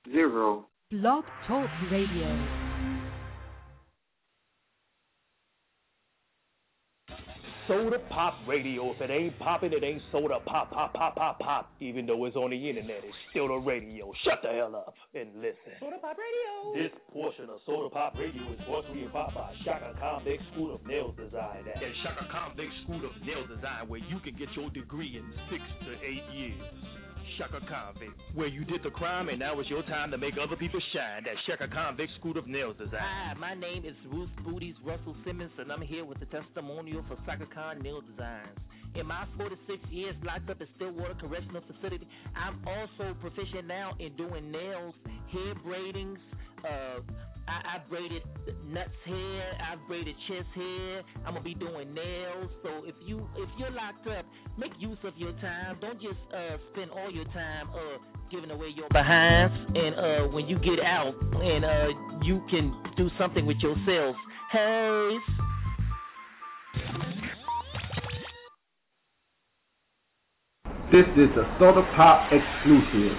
Blog Talk Radio. Soda Pop Radio. If it ain't popping, it ain't soda pop, pop, pop, pop, pop. Even though it's on the internet, it's still the radio. Shut the hell up and listen. Soda Pop Radio. This portion of Soda Pop Radio is brought to you by Shaka Convict School of Nail Design. At Shaka Convict School of Nail Design, where you can get your degree in 6 to 8 years. Shaka Convict, where you did the crime and now it's your time to make other people shine. That's Shaka Convict School of Nail Design. Hi, my name is Ruth Booties Russell Simmons, and I'm here with a testimonial for Shaka Khan Nail Designs. In my 46 years locked up in Stillwater Correctional Facility, I'm also proficient now in doing nails, hair braidings. I braided nuts hair, I braided chest hair. I'm gonna be doing nails. So if you're locked up, make use of your time. Don't just spend all your time giving away your behinds. And when you get out, and you can do something with yourself. Hey. This is a Soda Pop exclusive.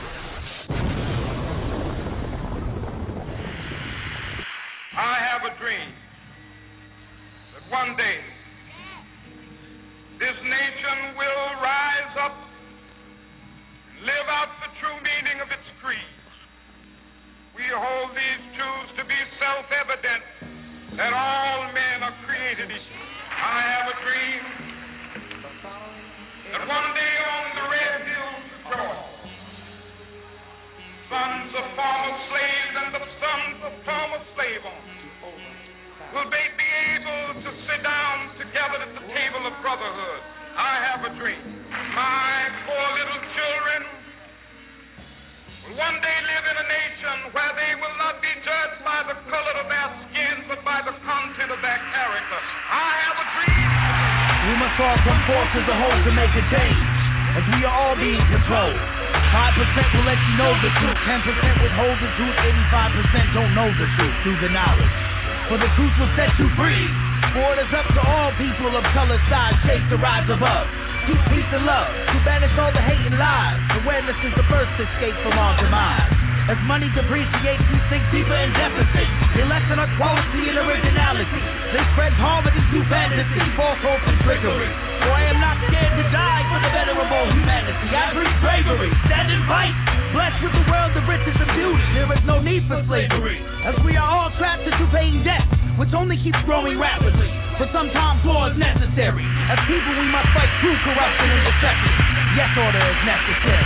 I have a dream that one day this nation will rise up and live out the true meaning of its creed. We hold these truths to be self-evident that all men are created equal. I have a dream that one day on the red hills of Georgia, sons of former slaves and the sons of former slave owners will they be able to sit down together at the table of brotherhood. I have a dream. My 4 little children will one day live in a nation where they will not be judged by the color of their skin, but by the content of their character. I have a dream. We must all come forth as a whole to make a change, as we are all being controlled. 5% will let you know the truth, 10% withhold the truth, 85% don't know the truth through the knowledge. For the truth will set you free. For it is up to all people of color, size, shape to rise above. Keep peace and love, to banish all the hate and lies. Awareness is the first escape from our demise. As money depreciates, we sink deeper in deficit. They lessen our quality and originality. They spread poverty through fantasy, false hope and trickery. For I am not scared to die for the venerable humanity. I preach bravery, stand and fight. Blessed with the world of riches and beauty, there is no need for slavery. As we are all trapped into paying debt, which only keeps growing rapidly. But sometimes war is necessary. As people we must fight through corruption and deception. Yes, order is necessary.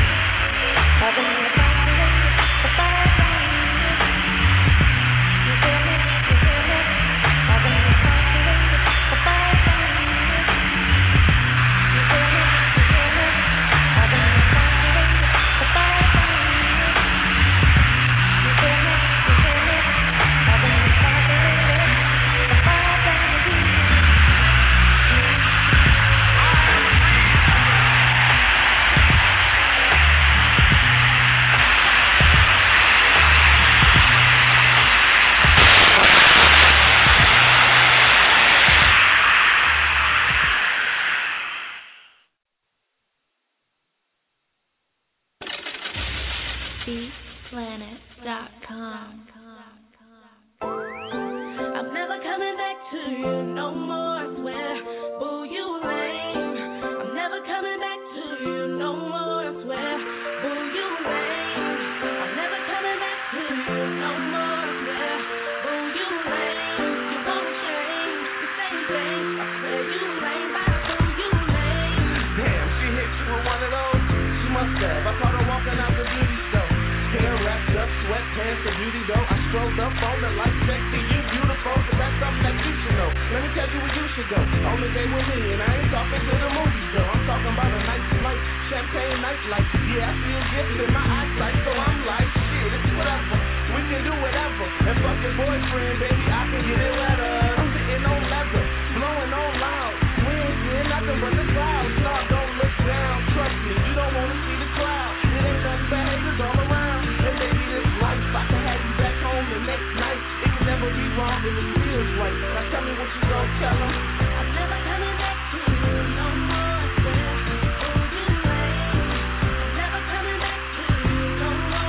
BeatPlanet.com. I'm never coming back to you no more, I swear. Boo, you lame. I'm never coming back to you no more, I swear. Boo, you lame. I'm never coming back to you no more, I swear. Boo, you lame. You won't change the same thing. I swear you lame. Bye, boo, you lame. Damn, she hit you with one of those. She must have. I caught her walking out the beauty store. Hair wrapped up, sweatpants, a beauty though. I strolled up on her like sexy, you beautiful, but that's something that you should know. Let me tell you where you should go. On the day with me, and I ain't talking to the movies though. I'm talking about a nice flight, champagne night light. Yeah, I feel gifted in my eyesight, so I'm like, shit, it's whatever. We can do whatever. And fuck your boyfriend, baby, I can get it wetter. I'm sitting on leather, blowing on loud. We ain't seeing nothing but the clouds. No, don't look down, trust me, you don't wanna see the crowd. It ain't nothing but haters all around. And baby, this life, I can have you back home the next night. It can never be wrong if it feels right. Now tell me what you gon' tell them. I'm never coming back to you no more, I swear. Oh, you lame. I'm never coming back to you no more.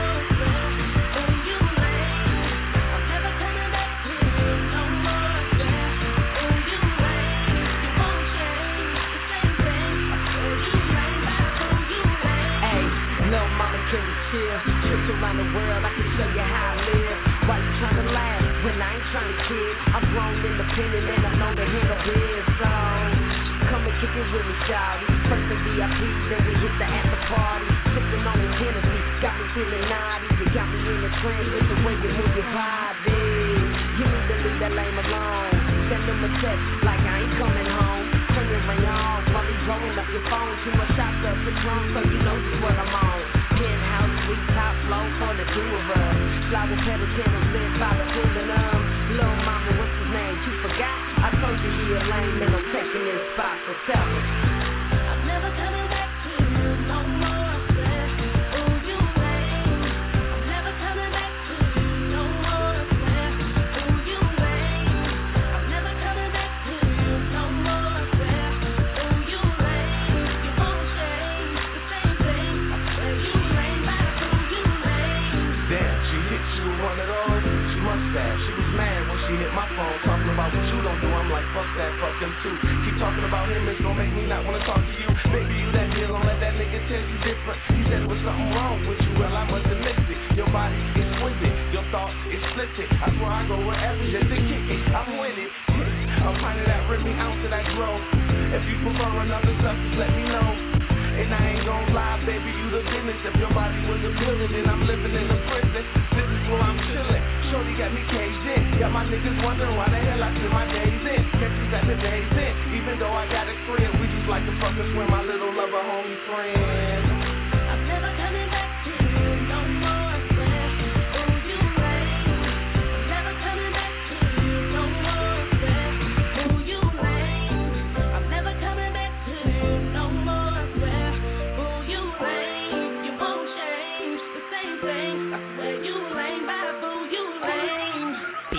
Trips around the world, I can show you how I live. Why you trying to laugh when I ain't trying to kid? I'm grown, independent, and I know to handle biz. So come and kick it with me, shawty. First the VIP, then we hit the after party. Sipping on the Hennessy, got me feeling naughty. You got me in the trance with the way you move your body. You need to leave that lame alone. Send them a text like I ain't coming home. Turn your ring on while he's blowing up your phone. Too much shots of Patron, so you know just what I'm on. Penthouse, sweet top flow for the two of us. Flower petals, candles lit by the pool and little mama, what's his name? You forgot? I told you he a lame and I'm taking his spot, so tell him. I'm never coming back to you no more. I swear. Ooh, you lame. I'm never coming back to you no more. I swear. Ooh, you lame. I'm never coming back to you no more. I swear. Ooh, you lame. You won't change the same thing. I swear you lame, but ooh, you lame. Damn, she hit you with one of those. She must have. She was mad when she hit my phone, talking about what you don't do. I'm like, fuck that, fuck him too. Keep talking about him, it's gonna make me not wanna talk to you. Baby, you that deal, don't let that nigga tell you different. He said there was something wrong with you, well I must have missed it. Your body is twisted, your thoughts is split. I swear I go wherever just to kick it. I'm winning. I'm finding that Remy ounce of that growth. If you prefer another substance, let me know. And I ain't gon' lie, baby, you the business. If your body was a building, then I'm living in a prison. This is where I'm chillin'. Shorty got me caged in. Got my niggas wondering why the hell I spend my days in. Guess you got the days in. Even though I got a crib, we just like to fuck us with my little lover homie friend. I'm never coming back to you no more. I swear. Ooh, you lame. I'm never coming back to you no more. I swear. Ooh, you lame. I'm never coming back to you no more. I swear. Ooh, you lame. You won't change the same thing. I swear you lame, but boo, you lame.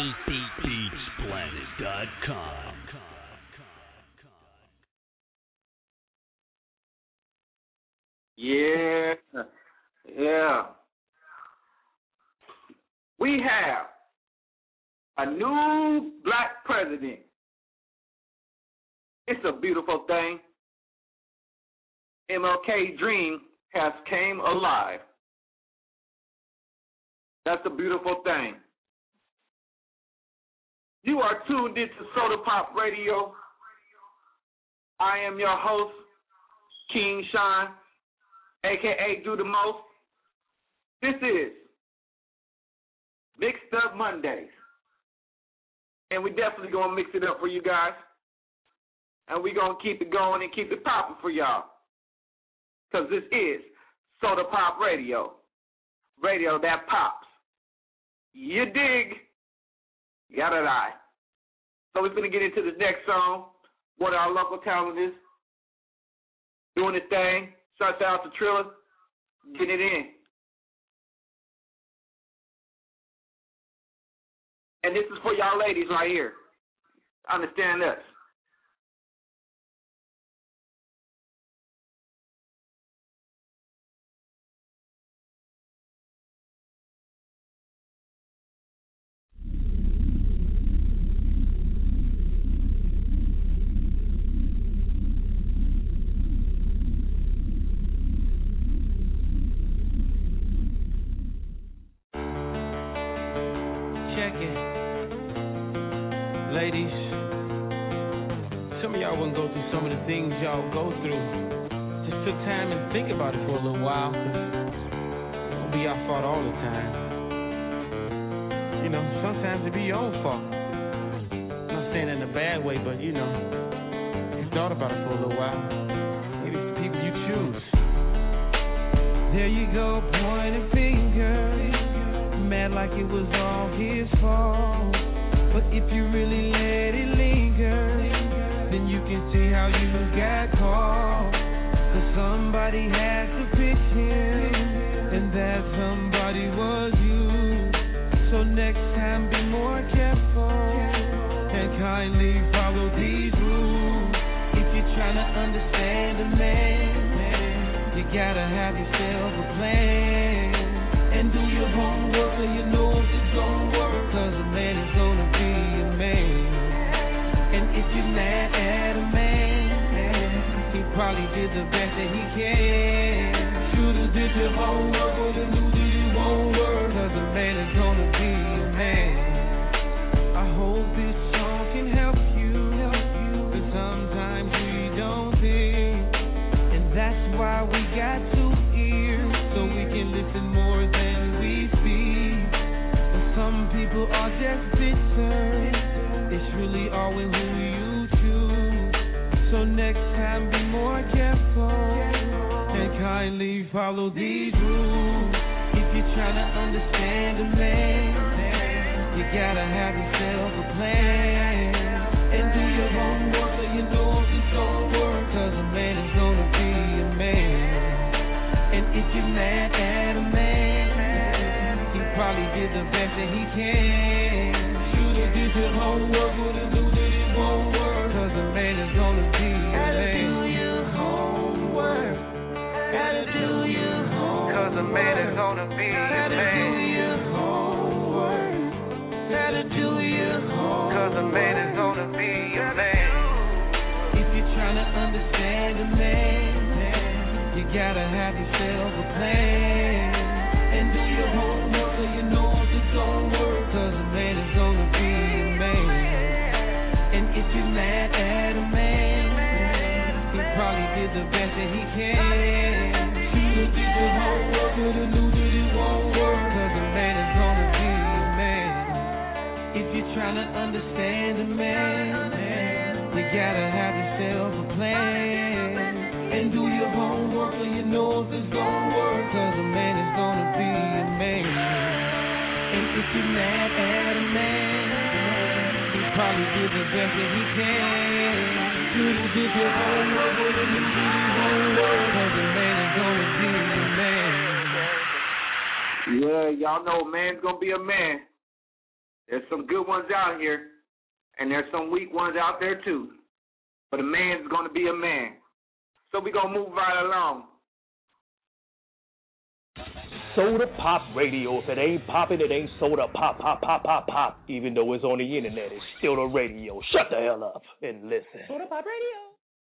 BeatsPlanet.com. Yeah. We have a new black president. It's a beautiful thing. MLK's dream has came alive. That's a beautiful thing. You are tuned into Soda Pop Radio. I am your host, King Sean, a.k.a. Do the Most. This is Mixed Up Mondays. And we definitely going to mix it up for you guys. And we're going to keep it going and keep it popping for y'all. Because this is Soda Pop Radio. Radio that pops. You dig? Yada die. So we're going to get into this next song. One of our local talents doing his thing. Shouts out to Trilla. Getting it in. And this is for y'all ladies right here. Understand us. Ladies, some of y'all wouldn't go through some of the things y'all go through. Just took time and think about it for a little while, cause it won't be our fault all the time. You know, sometimes it be your own fault. I'm not saying it in a bad way, but you know, you thought about it for a little while. Maybe it's the people you choose. There you go, pointing fingers, mad like it was all his fault. But if you really let it linger, then you can see how you got caught. Cause somebody had to pitch him, and that somebody was you. So next time be more careful, and kindly follow these rules. If you're trying to understand a man, you gotta have yourself a plan. And do your homework so you know if it's gonna work. Cause a man is gonna be a man. And if you're mad at a man, he probably did the best that he can. Should've did your homework or the knew that people are just bitter. It's really always who you choose. So next time be more careful and kindly follow these rules. If you're trying to understand a man, you gotta have yourself a plan and do your homework so you know if it's gonna work. Cause a man is gonna be a man. And if you're mad at a man, he probably did the best that he can. Should've did your homework, would've knew that it won't work. Cause a man is gonna be a man. Gotta do your homework. Gotta do your homework. Cause a man is gonna be a man. Gotta do your homework. Gotta do your homework. Cause a man is gonna be a man. If you're trying to understand a man, you gotta have yourself a plan and do your homework so you know if it's gonna work. Cause a man is gonna be a man. And if you're mad at a man, he probably did the best that he can. Should've did your homework, would've knew that it won't work. Cause a man is gonna be a man. If you're trying to understand a man, you gotta have yourself a plan and do your homework so you know if it's gonna work. Cause a man is gonna be a man. And if you're mad at a man, he probably did the best that he can. Should've did your homework, would've knew that it won't work. Cause a man is gonna be a man. Yeah, y'all know a man's gonna be a man. There's some good ones out here, and there's some weak ones out there too. But a man's gonna be a man. So we gonna move right along. Soda Pop Radio. If it ain't popping, it ain't soda pop, pop, pop, pop, pop. Even though it's on the internet, it's still the radio. Shut the hell up and listen. Soda Pop Radio.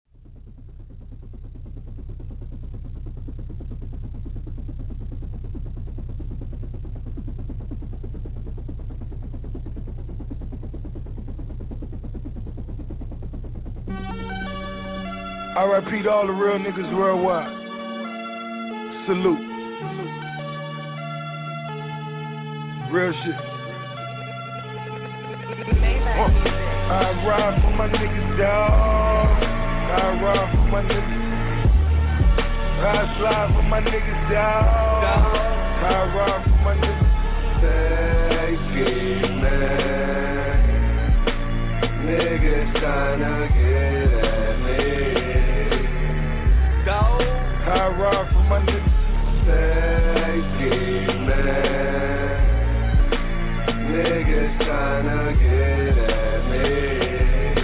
R.I.P. to all the real niggas worldwide. Salute. Real shit. I ride for my niggas, dawg. I ride for my niggas. I slide for my niggas, dawg. I ride for my niggas. Take it, man. Niggas tryna get at me. I ride for my niggas. Take it, man. Niggas tryna get at me.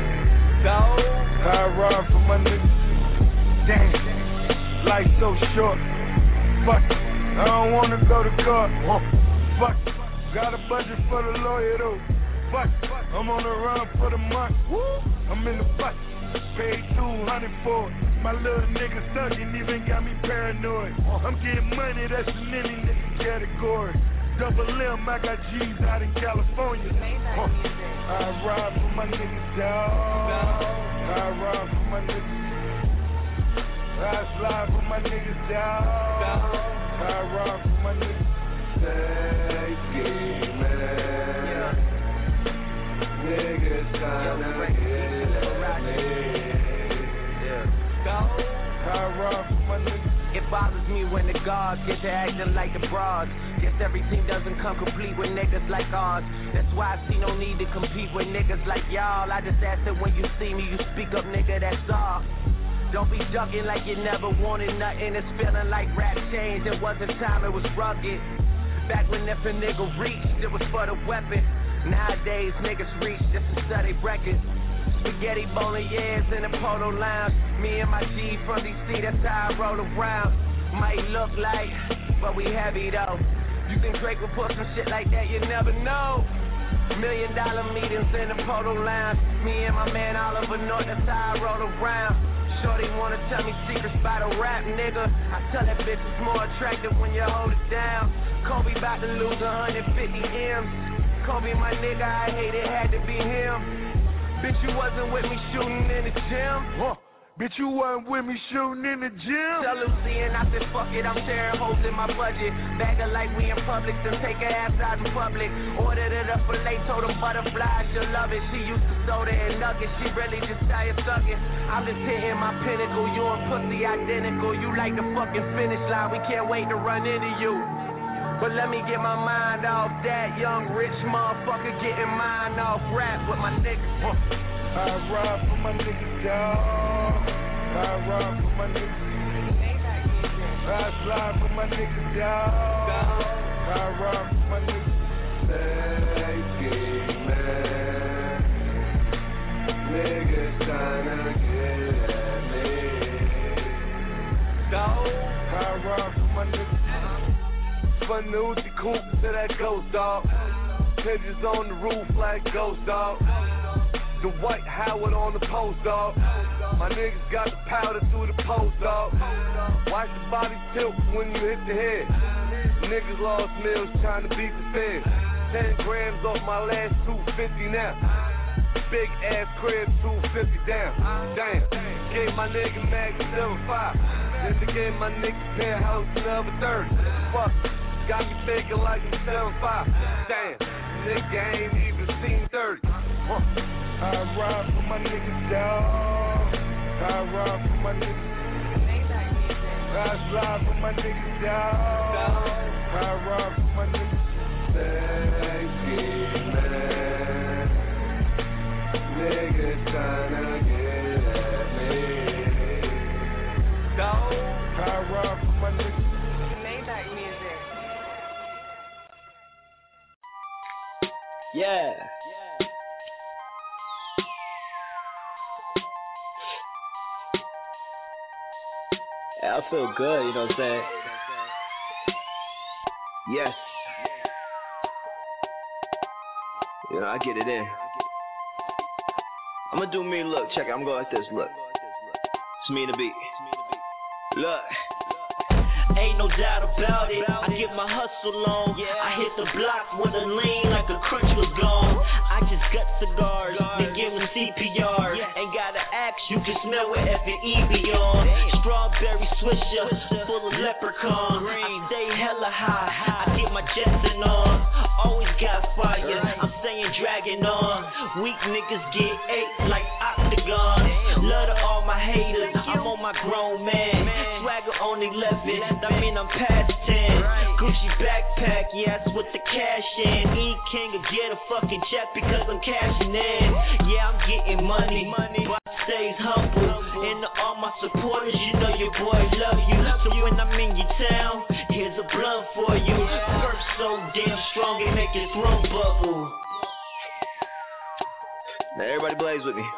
I ride for my niggas. Damn, life so short. Fuck, I don't wanna go to court. Fuck, got a budget for the lawyer though. Fuck, I'm on the run for the month. I'm in the bus, paid $200 for it. My little nigga suckin' even got me paranoid. I'm getting money, that's in any nigga category. Double M, I got G's out in California. I ride for my niggas, dawg. I ride for my niggas. I slide for my niggas, dawg. I ride for my niggas. Take it, man. Niggas tryna get at me. I ride for my niggas. It bothers me when the guards get to acting like the broads. Guess everything doesn't come complete with niggas like ours. That's why I see no need to compete with niggas like y'all. I just ask that when you see me, you speak up, nigga, that's all. Don't be ducking like you never wanted nothing. It's feeling like rap changed. It wasn't time, it was rugged. Back when if a nigga reached, it was for the weapon. Nowadays, niggas reach just to study records. Spaghetti bolognese in the polo lounge. Me and my G from DC, that's how I roll around. Might look like, but we heavy though. You think Drake would put some shit like that? You never know. $1 million meetings in the polo lounge. Me and my man Oliver North, that's how I roll around. Shorty wanna tell me secrets about a rap nigga. I tell that bitch it's more attractive when you hold it down. Kobe about to lose 150 M's. Kobe my nigga, I hate it had to be him. Bitch, you wasn't with me shooting in the gym. Bitch, you wasn't with me shooting in the gym. Tell Lucy and I said, fuck it, I'm tearing holes in my budget. Bag her like we in public, then take her ass out in public. Ordered it up for late, told her butterfly, she'll love it. She used to soda and nuggets, she really just tired sucking. I'm just hitting my pinnacle, you and pussy identical. You like the fucking finish line, we can't wait to run into you. But let me get my mind off that young rich motherfucker getting mine off rap with my niggas. I ride for my niggas, y'all. I ride for my niggas. I slide for my niggas, y'all. I ride for my niggas. Thank you, man. Niggas tryna get at me. Go. I ride for my niggas. Fun the Uzi Coupe to that ghost dog. Pigeons on the roof like ghost dog. The White Howard on the post, dog. My niggas got the powder through the post, dog. Watch the body tilt when you hit the head. Niggas lost meals trying to beat the feds. 10 grams off my last 250 now. Big ass crib, 250 down. Damn. Gave my nigga Mag 75. Then they gave my nigga penthouse another 30. Fuck. Got me thinking like I'm 75. Damn. Nigga ain't even seen 30. I ride for my niggas, y'all. I ride for my niggas. I slide for my niggas, y'all. I ride for my niggas. Thank you, man. Niggas tryna get at me. Go. I ride for my niggas. Yeah. I feel good, you know what I'm saying? Yes. You know, I get it in. I'm gonna do me, look, check it, I'm going like this, look. It's me and the beat. Look. Ain't no doubt about it, I get my hustle on. I hit the block with a lean like a crunch was gone. I just got cigars, then give them CPR. Ain't gotta ask, you can smell what F&E be on. Strawberry swisher, full of leprechaun. I stay hella high, I get my Jetson on. Always got fire, I'm staying dragging on. Weak niggas get ate like Octagon. Love to all my haters, I'm on my grown man. Swagger on 11, that mean I'm past 10. Gucci backpack, yeah, that's with the cash in. E-King will get a fucking check because I'm cashing in. Yeah, I'm getting money, but I stays humble. And to all my supporters, you know your boy love you. So when I'm in your town, here's a blunt for you. First so damn strong, it make your throat bubble. Now everybody blaze with me.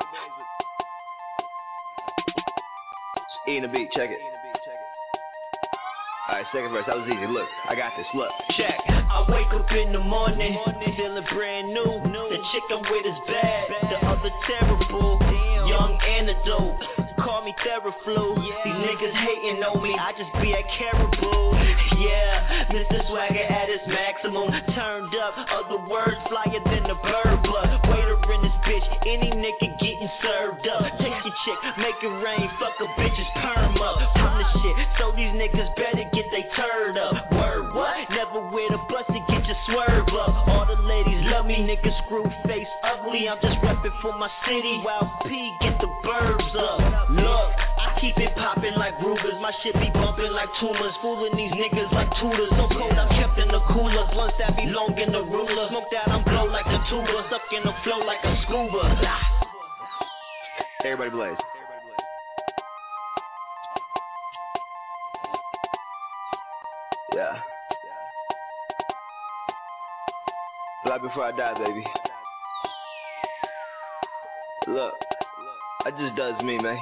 E and the beat, check it. Alright, second verse, that was easy. Look, I got this, look. Check. I wake up in the morning, feeling brand new. The chick I'm with is bad, the other terrible. Young antidote, call me Theraflu. These niggas hating on me, I just be at Caribou. Yeah, Mr. Swagger at his maximum. Turned up, other words flyer than the bird. But waiter in this bitch, any nigga getting served up. Take your chick, make it rain, fuck a bitch's perm up. From the shit, so these niggas better get they turd up. Word what? Never wear the bus to get your swerve up. All the ladies love me, niggas screw face ugly. I'm just reppin' for my city while P get the burbs up. Look, I keep it poppin' like Rugers. My shit be bumpin' like tumors. Fooling these niggas like tutors. So cold, I'm kept in the cooler. Blunts that be long in the ruler. Smoked out, I'm blow like a tuba. Stuck in the flow like a scuba. Everybody blaze. Yeah. Fly before I die, baby. Look, I just does me, man.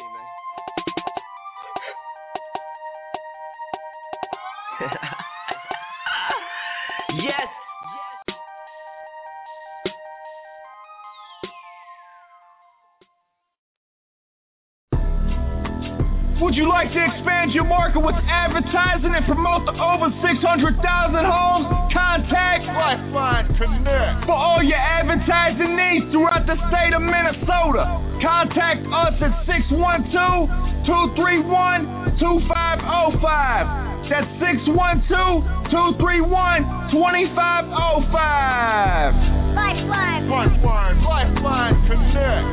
Yes. Would you like to expand your market with advertising and promote the over 600,000 homes? Contact Lifeline Connect. For all your advertising needs throughout the state of Minnesota, contact us at 612-231-2505. That's 612-231-2505. Lifeline Connect.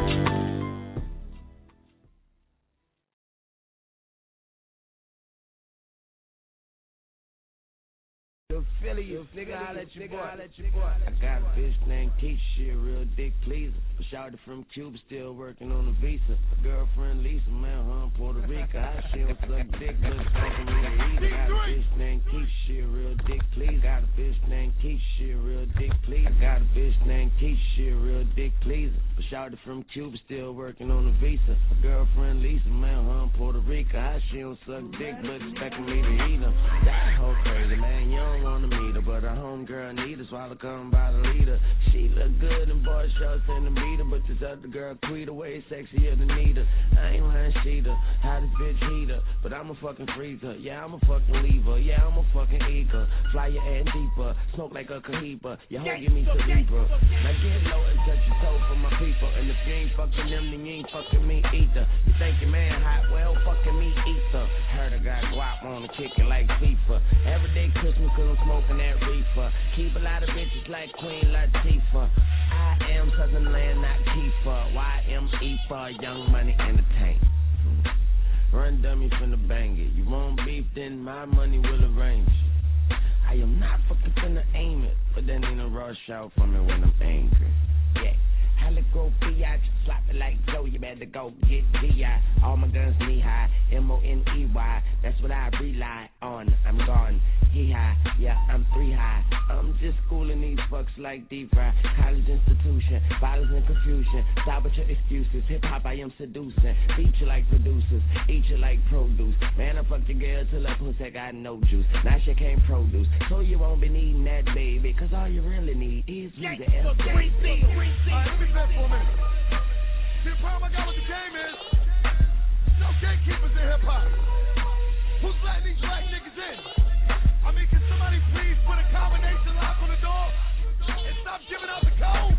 Philly, nigga, I let you boy. I got a bitch named Keisha, she a real dick pleaser. A shawty from Cuba, still working on a visa. A girlfriend Lisa, man, her in Puerto Rico. How she don't suck dick, but it's fucking me to eat it. Got a bitch named Keisha, she a real dick pleaser. Got a bitch named Keisha, she a real dick pleaser. Got a bitch named Keisha, she a real dick pleaser. A shawty from Cuba, still working on a visa. A girlfriend Lisa, man, her in Puerto Rico. How she don't suck dick, but expecting me to eat her. That whole crazy, man, you don't wanna meet her, but her homegirl need her, swallow come by the leader. She look good in boy shorts and the beater, but this other girl Quita way sexier than Nita. I ain't lying, Sheeta, how this bitch heater, but I'm a fucking freezer. Yeah, I'm a fucking lever. Yeah, I'm a fucking eager. Fly your ass deeper, smoke like a Cohiba. Your hoe give me cerebral. Now get low and touch your toe for my people. And if you ain't fucking them, then you ain't fucking me either. You think your man hot? Well, fucking me either. Heard I got guap on the kickin' like FIFA. Everyday Christmas 'cause I'm smoking that reefer. Keep a lot of bitches like Queen Latifah. I am Southern Land, not Kiefer. YME for Young Money Entertainment. Run dummy finna bang it. You want beef, then my money will arrange it. I am not fucking finna aim it, but then ain't a rush out for me when I'm angry. Yeah. Helico P.I. Slap it like Joe, you better go get G.I. All my guns knee high, M-O-N-E-Y. That's what I rely on. I'm gone, he high, yeah, I'm 3 high. I'm just schooling these fucks like D-Fry. College institution, violence and confusion. Stop with your excuses, hip-hop I am seducing. Beat you like producers, eat you like produce. Man, I fucked your girl till her pussy got no juice. Now she can't produce, so you won't be needing that baby. 'Cause all you really need is you the F-Baby. Back for a minute. See, the problem I got with the game is no gatekeepers in hip hop. Who's letting these black niggas in? I mean, can somebody please put a combination lock on the door and stop giving out the code?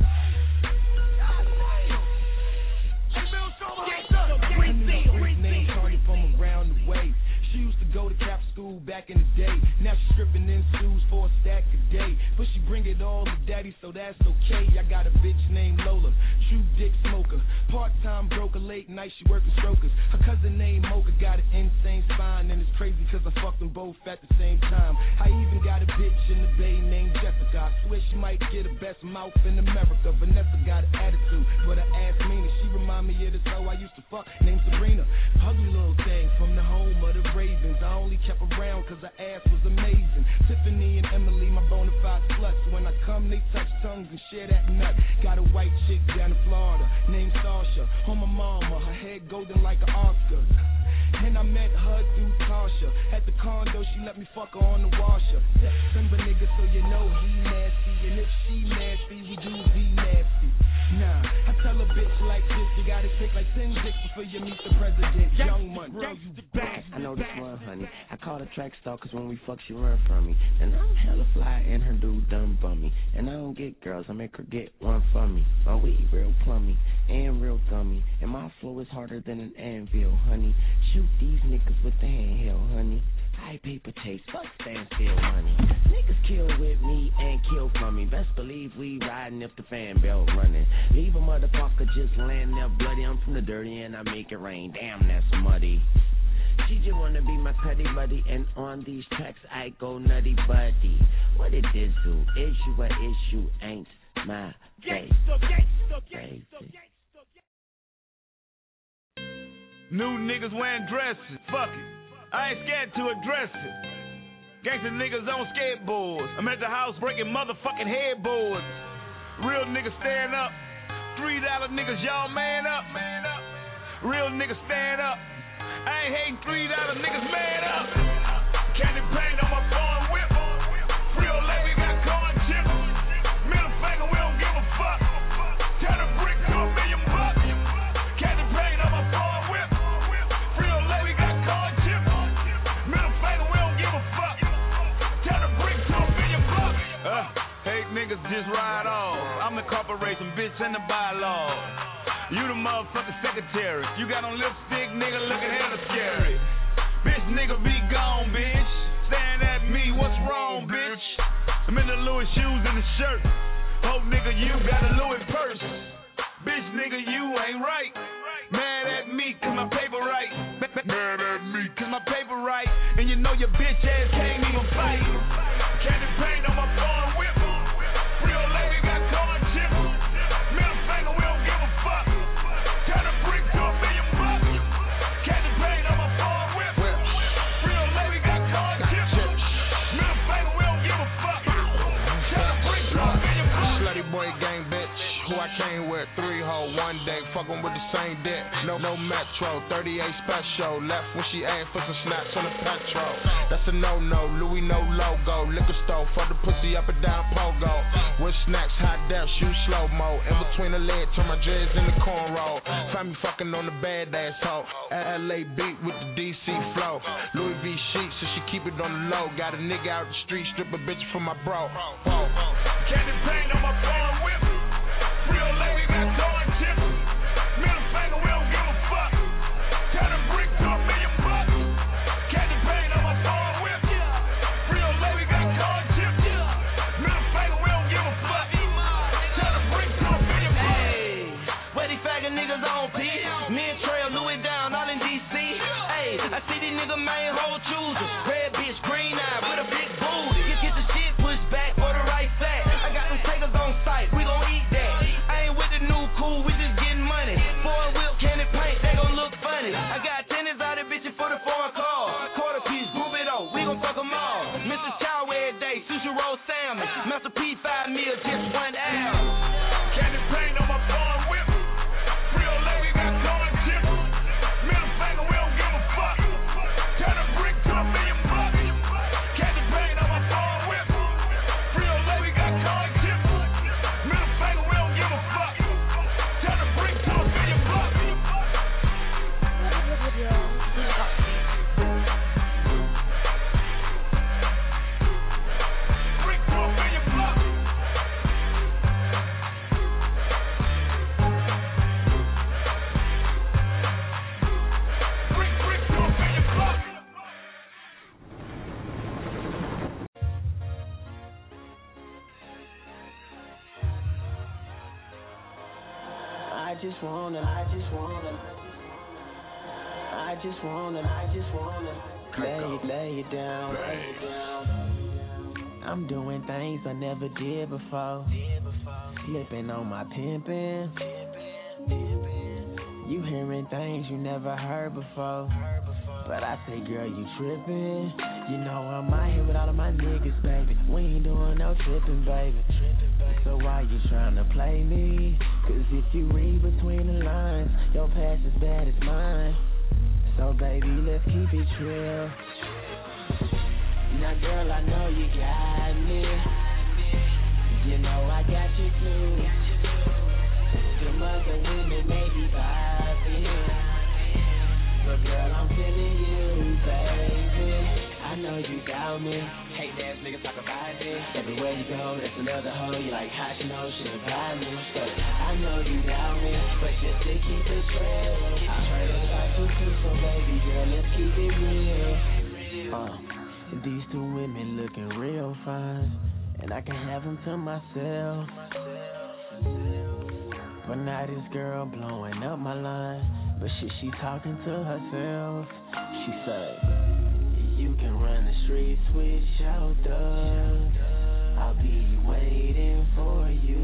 God damn. Hey, Bill, show me how it's done. Name Tony from around the way. She used to go to Cap school back in the day. Now she's stripping in shoes for a stack a day. But she bring it all to daddy, so that's okay. I got a bitch named Lola, true dick smoker. Part-time broker, late night she working strokers. Her cousin named Mocha got an insane spine. And it's crazy 'cause I fucked them both at the same time. I even got a bitch in the Bay named Jessica. I swear she might get the best mouth in America. Vanessa got an attitude, but her ass meaner. She remind me of this hoe I used to fuck named Sabrina. Ugly little thing from the home of the Ravens. I only kept around 'cause her ass was amazing. Tiffany and Emily, my bona fide sluts. When I come, they touch tongues and share that nut. Got a white chick down in Florida named Sasha. On my mama, her head golden like an Oscar. And I met her through Tasha. At the condo, she let me fuck her on the washer. September nigga, so you know he nasty. And if she nasty, we do be nasty. Nah, I tell a bitch like this, you gotta take like 10 dicks before you meet the president. Young Money, bro, you back. I know this one, honey. I call her track star 'cause when we fuck, she run from me. And I'm hella fly and her dude dumb bummy. And I don't get girls, I make her get one for me. My weed real plummy and real gummy. And my flow is harder than an anvil, honey. Shoot these niggas with the handheld, honey. High paper chase, fuck stand still money. Niggas kill with me and kill from me. Best believe we riding if the fan belt running. Leave a motherfucker just laying there bloody. I'm from the dirty and I make it rain. Damn, that's muddy. She just wanna be my cutty buddy, and on these tracks I go nutty buddy. What it is to issue, what issue ain't my face. New niggas wearing dresses, fuck it. I ain't scared to address it. Gangsta niggas on skateboards. I'm at the house breaking motherfucking headboards. Real niggas stand up. $3 niggas, y'all man up. Real niggas stand up. I ain't hating $3 niggas, man up. Candy paint on my foreign whip. Real lady got corn chips. Middle finger, we don't give a fuck. Turn a brick to $1 million bucks. Candy paint on my foreign whip. Real lady got corn chips. Middle finger, we don't give a fuck. Turn a brick to $1 million bucks. Hey Stick niggas just ride off. I'm the corporation, bitch, and the bylaw. You the motherfucking secretary. You got on lipstick, nigga, looking hella scary. Bitch, nigga, be gone, bitch. Staring at me, what's wrong, bitch? I'm in the Louis shoes and the shirt. Oh, nigga, you got a Louis purse. Bitch, nigga, you ain't right. Mad at me, cause my paper right. Mad at me, cause my paper right. And you know your bitch ass can't even fight. Candy paint on my foreign whip. Real lady got corn chips. Middle finger, we don't give a fuck. Turn a brick to $1 million bucks. Candy paint on my foreign whip. Real lady got corn chips. Middle finger, we don't give a fuck. Turn a brick to $1 million bucks. Slutty boy gang bitch. Who I came with, 3 hoes, one day, fucking with the same dick. No metro, 38 special. Left when she asked for some snaps on the petrol. That's a no-no, Louis no logo. Liquor store, fuck the pussy up and down pogo. With snacks, hot dash, shoot slow-mo. In between the leg, turn my dreads in the cornrow. Find me fucking on the badass hoe. LA beat with the DC flow. Louis V sheets, so she keep it on the low. Got a nigga out the street, strip a bitch for my bro. Candy paint on my foreign whip. Real lady got corn chips. Middle finger, we don't give a fuck. Turn a brick to $1 million bucks. Candy paint on my foreign whip. Real lady got corn chips. Middle finger, we don't give a fuck. Turn a brick to $1 million bucks. Hey, where these faggot niggas on, P? Me and Trail, Louis down, all in DC. Hey, I see these niggas main whole choosers. Red bitch, green eye, with a big booty. Get the shit pushed back for the right flat. I got them takers on site, we gon' eat that. Cool, we just getting money. Foreign whip, candy paint, they gon' look funny. I got tennis out of bitches for the foreign car. Quarter piece, group it up, we gon' fuck them all. Mr. Chow every day, sushi roll salmon. Master P, 5 meals, just 1 hour. Candy paint on my foreign whip. Real lady got corn chips. Middle finger, we don't give a fuck. Turn a brick to $1 million bucks. Candy paint on my foreign whip. Real lady got corn chips. Middle finger, we don't give a fuck. Lay it down. I'm doing things I never did before. Slipping on my pimpin'. You hearing things you never heard before. But I say, girl, you trippin'. You know I'm out here with all of my niggas, baby. We ain't doing no trippin', baby. So why you tryna play me? Cause if you read between the lines, your past is bad as mine. So baby, let's keep it real. Now girl, I know you got me. You know I got you too. Some other women may be vibing, but girl, I'm feeling you, baby. I know you got me. Hate ass niggas talk about me. Everywhere you go, there's another hoe. You like how she knows she invite me. But I know you got me. But just to keep it real, I heard about you too. So baby girl, let's keep it real. These 2 women looking real fine, and I can have them to myself. But now this girl blowing up my line, but shit, she talking to herself. She said, you can run the streets with your thugs. I'll be waiting for you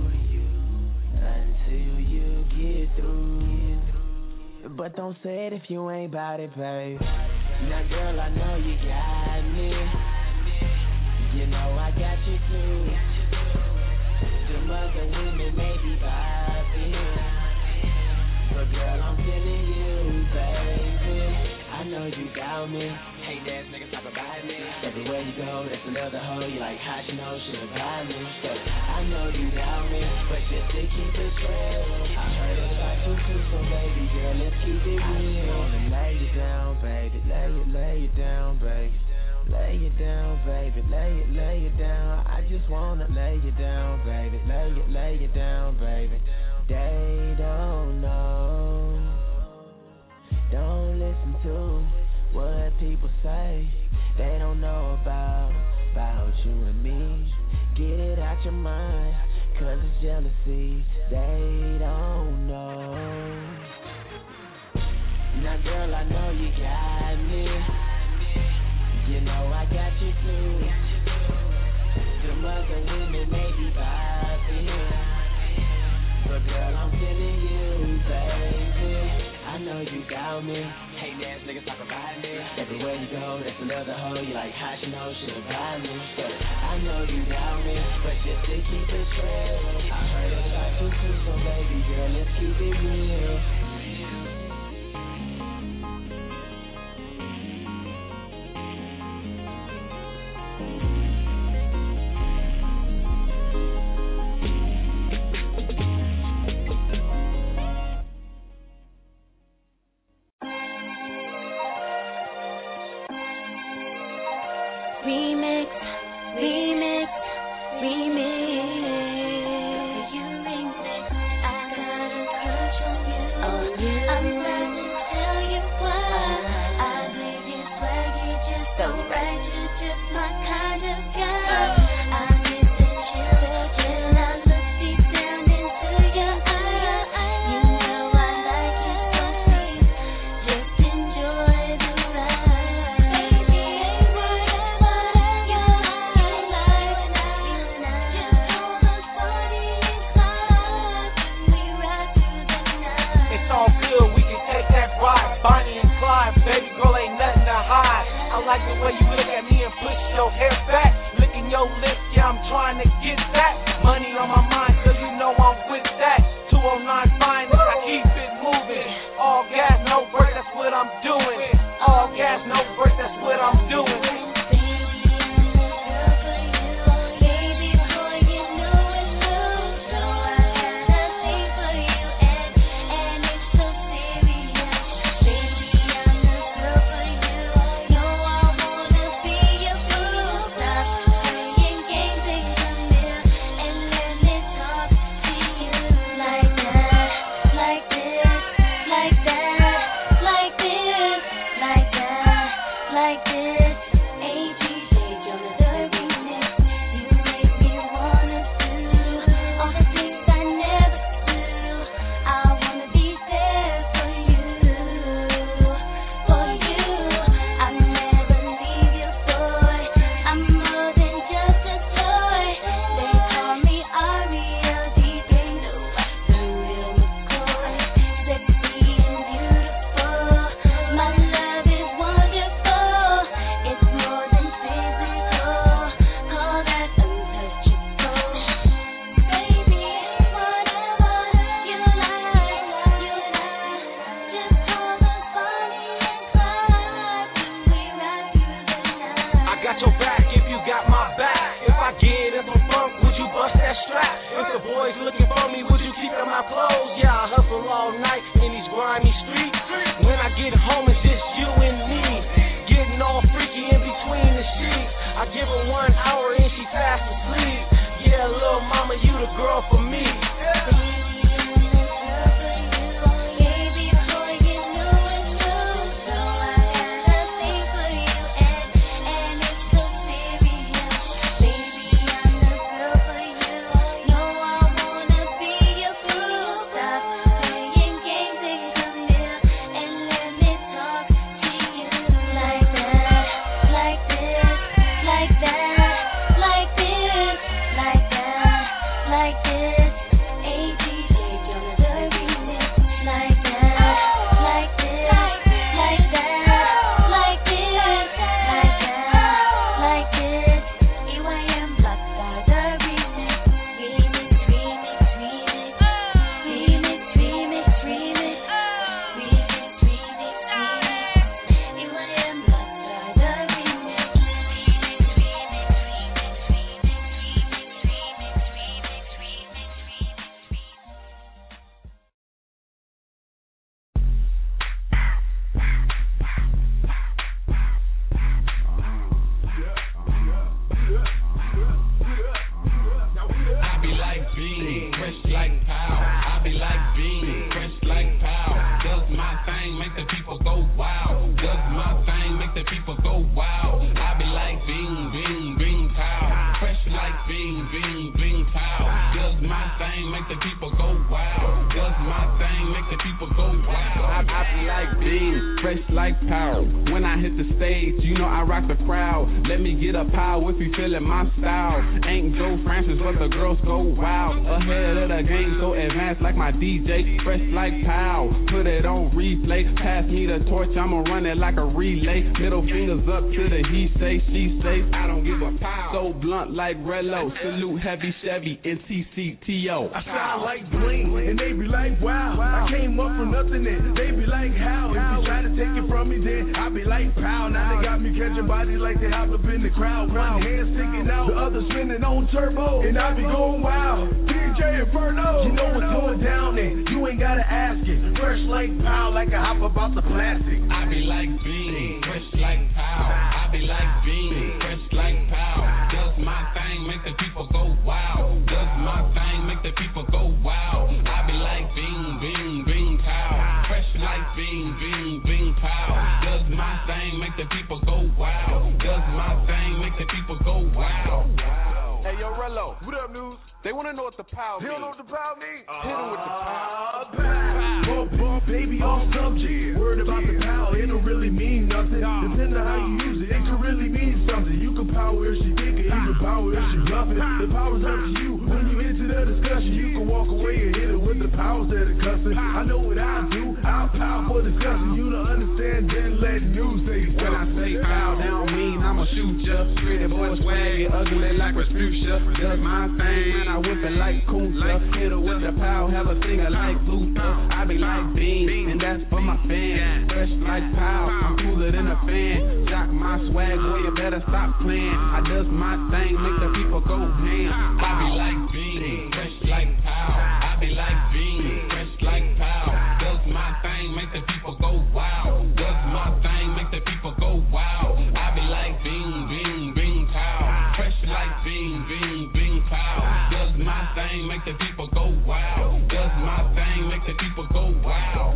until you get through. But don't say it if you ain't bout it, babe. Now girl, I know you got me. You know I got you too. Some other women may be vibing, but girl, I'm feeling you, baby. I know you got me. Hate ass niggas talk about me. Everywhere you go, there's another hoe. You like how she knows she invite me. But I know you got me. But just to keep it real, I heard about you too. So baby girl, let's keep it real. I just wanna lay you down, baby. Lay it down, baby. Lay it down, baby. Lay it down. I just wanna lay you down, baby. Lay you down, baby. They don't know. Don't listen to what people say. They don't know about you and me. Get it out your mind, 'cause it's jealousy. They don't know. Now girl, I know you got me. You know I got you too. Some other women may be vibing, but girl, I'm feeling you, baby. I know you got me. Hating ass niggas talk about me. Everywhere you go, there's another hoe. You like how she knows she'll buy me. But I know you got me. But just to keep it real, I heard about you too, so baby girl, let's keep it real. Remix, remix, remix. You remix, I got a crush on you. I'm about to tell you why. I think you swag, you just so right, you're just my kind of girl. I get the chill when I look deep down into your eyes. You know I like it so sweet. Just enjoy the ride. Baby, ain't whatever you like. Just hold us 40 and close. We ride through the night. It's all good, we can take that ride. Bonnie and Clyde, baby girl, ain't nothing to hide. I like the way you look at me and push your hair back. Licking your lips, yeah, I'm trying to get that. Money on my mind, so you know I'm with that. 209 fine, I keep it moving. All gas, no break, that's what I'm doing. All gas, no break, that's what I'm doing. Like this, AGJ, you're the dirty mix. You make me wanna do all the things I never do. I wanna be there for you. I never leave you, boy. I'm more than just a toy. They call me Ariel, deep in the West, the real McCoy. Sexy and beautiful, my love is wonderful. It's more than physical, all that untouchable. Baby, whatever you like. Just call us Bonnie and Clyde. We ride through the night. I got your back if you got my back. If I get in some funk, would you bust that strap? If the boys looking for me, would you keep them my clothes? Yeah, I hustle all night in these grimy streets. When I get home, it's just you and me. Getting all freaky in between the sheets. I give her 1 hour and she fast asleep. Yeah, little mama, you the girl for me. Baby, boy, you know it's true. So I got a thing for you, and it's so serious. Baby, I'm the girl for you. No, I wanna be your boo. Stop playing games and come here and let me talk to you like that, like this, like that, like this, like that, like this. like bing, bing, bing, pow. Does my thing make the people go wow? Does my thing make the people go wow? I be like bing, fresh like pow. When I hit the stage, you know I rock the crowd. Let me get a pow if you feelin' my style. Ain't Joe Francis, but the girls go wild. Ahead of the game, so advanced like my DJ. Fresh like pow, put it on replay. Pass me the torch, I'ma run it like a relay. Middle fingers up to the he say, she say. I don't give a pow. So blunt like Rello. Salute heavy Chevy and TCTO. I sound like bling, and they be like wow. I came up from nothing, and they be like how. If you try to take it from me, then I be like pow. Now they got me catching bodies like they hop up in the crowd. One hand sticking out, the other spinning on turbo, and I be going wild. DJ Inferno, you know what's going down there. You ain't gotta ask it. Fresh like pow, like I hop about the plastic. I be like bean, fresh like pow. I be like bean, fresh like pow. Does my thing make the people go wow? Does my thing make the people go wow? I be like bean, bean, bean, pow. Fresh like bean, bean, bean, pow. Does my thing make the people go wow? Does my thing make the people go wow? Hey, yo, Rello, what up, news? They wanna know what the pow means. You don't know what the pow means? Hit him with the pow. Bump, bump, baby, off subject. Word about the pow, it don't really mean nothing. Depending on how you use it, it can really mean something. You can power if she think it, you can power if she bluff it. The power's up to you. When you into the discussion, you can walk away and hit it with the powers that are cussing. I know what I do, I'll pow for discussion. You don't understand, then let news say when I say pow, that don't mean I'ma shoot ya. Pretty boy swag, ugly like Respucia. Does my thing, I whip it like Kunta. Hit her with the pow, have a singer like Luther. I be like Bean, and that's for my fans. Fresh like pow, I'm cooler than a fan. Jock my swag, boy, you better stop playing. I does my thing, make the people go ham. I be like Bean, fresh like pow. I be like Bean, fresh like pow. Does my thing make the people go wow? Does my thing make the people go wow? I be like Bean, bean, bean, pow. Fresh like Bean, bean, bean, pow. Does my thing make the people go wow? Does my thing make the people go wow?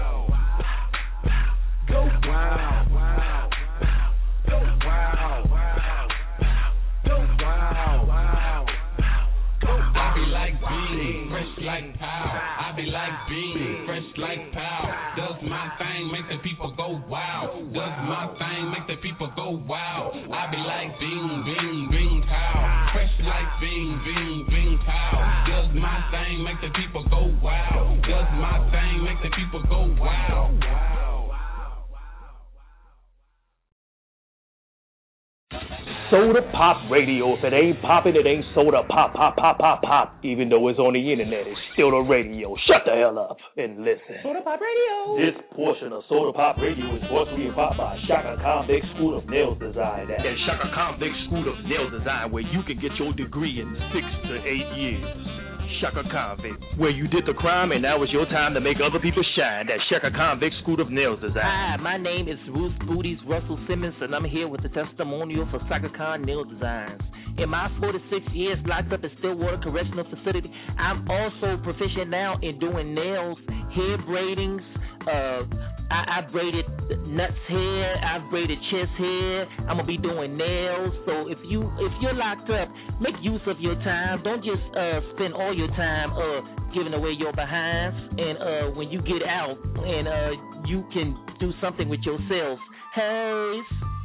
Go wow, wow, go wow, wow, go wow, wow, go wow. I be like Bean, fresh like pow. I be like Bean, fresh like pow. Does my thing make the people go wow? Does my thing make the people go wow? I be like Bean, bean, bean, pow. Fresh like Bean, bean, bean, pow. Does my thing make the people go wow? Does my thing make the people go wow? Soda Pop Radio. If it ain't poppin', it ain't soda pop, pop, pop, pop, pop. Even though it's on the internet, it's still the radio. Shut the hell up and listen. Soda Pop Radio. This portion of Soda Pop Radio is brought to you by Shaka Khan Big School of Nails Design. At Shaka Khan Big School of Nails Design, where you can get your degree in 6 to 8 years. Shaka Convict, where you did the crime and now it's your time to make other people shine. That Shaka Convict School of Nails Design. Hi, my name is Ruth Booties Russell Simmons, and I'm here with the testimonial for Shaka Khan Nail Designs. In my 46 years locked up at Stillwater Correctional Facility, I'm also proficient now in doing nails, hair braidings. I braided nuts hair, I've braided chest hair. I'm gonna be doing nails. So if you're locked up, make use of your time. Don't just spend all your time giving away your behinds. And when you get out, and you can do something with yourself. Hey.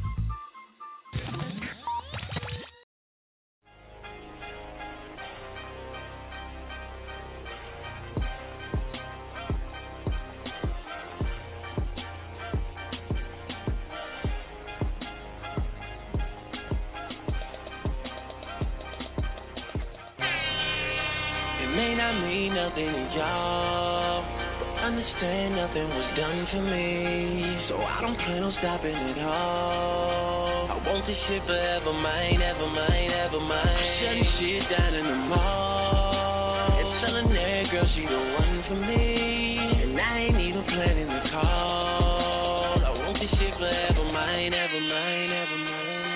May not mean nothing to y'all, but understand nothing was done for me, so I don't plan on stopping at all. I want this shit forever, mine, ever mine, ever mine. Shutting shit down in the mall and telling that girl she the one for me, and I ain't even planning to call. I want this shit forever, mine, ever mine, ever mine.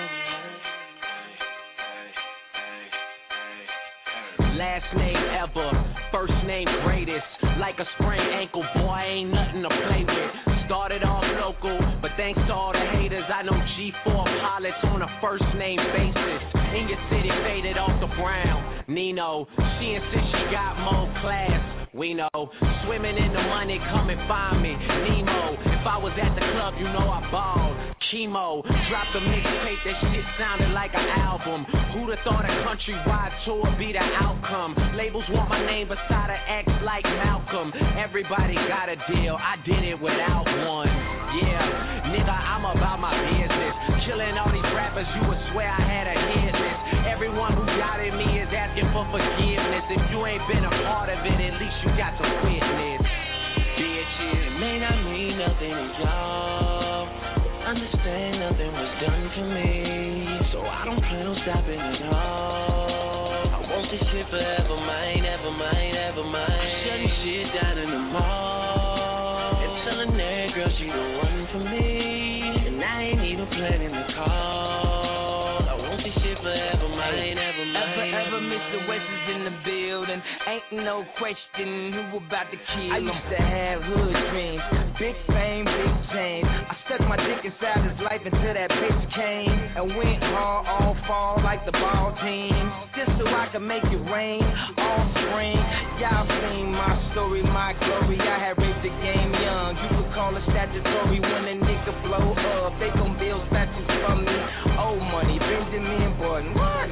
Last name ever, first name greatest. Like a sprained ankle, boy, ain't nothing to play with. Started off local, but thanks to all the haters, I know G4 pilots on a first name basis. In your city, faded off the brown. Nino, she insists she got more class. We know, swimming in the money, come and find me. Nemo, if I was at the club, you know I balled. Chemo, dropped a mixtape, that shit sounded like an album. Who'da thought a countrywide tour be the outcome? Labels want my name beside an X like Malcolm. Everybody got a deal, I did it without one. Yeah, nigga, I'm about my business. Killing all these rappers, you would swear I had a hit list. Everyone who doubted me is asking for forgiveness. If you ain't been a part of it, at least you got to witness. Bitches, it may not mean nothing to y'all. Understand nothing was done for me, so I don't plan on stopping at all. I want this shit forever, mine, ever mine, ever mine. Shutting shit down in the mall and telling that girl she the one for me, and I ain't even planning the call. I want this shit forever, mine, ever mine. Ever Mr. West is in the building, ain't no question who about to kill. I used to have hood dreams, big fame, big change. I stuck my dick inside his life until that bitch came and went hard all fall like the ball team, just so I could make it rain all spring. Y'all seen my story, my glory. I had raped the game young. You could call it statutory when a nigga blow up. They gon' build statues for me. Old money, Benjamin Button, what?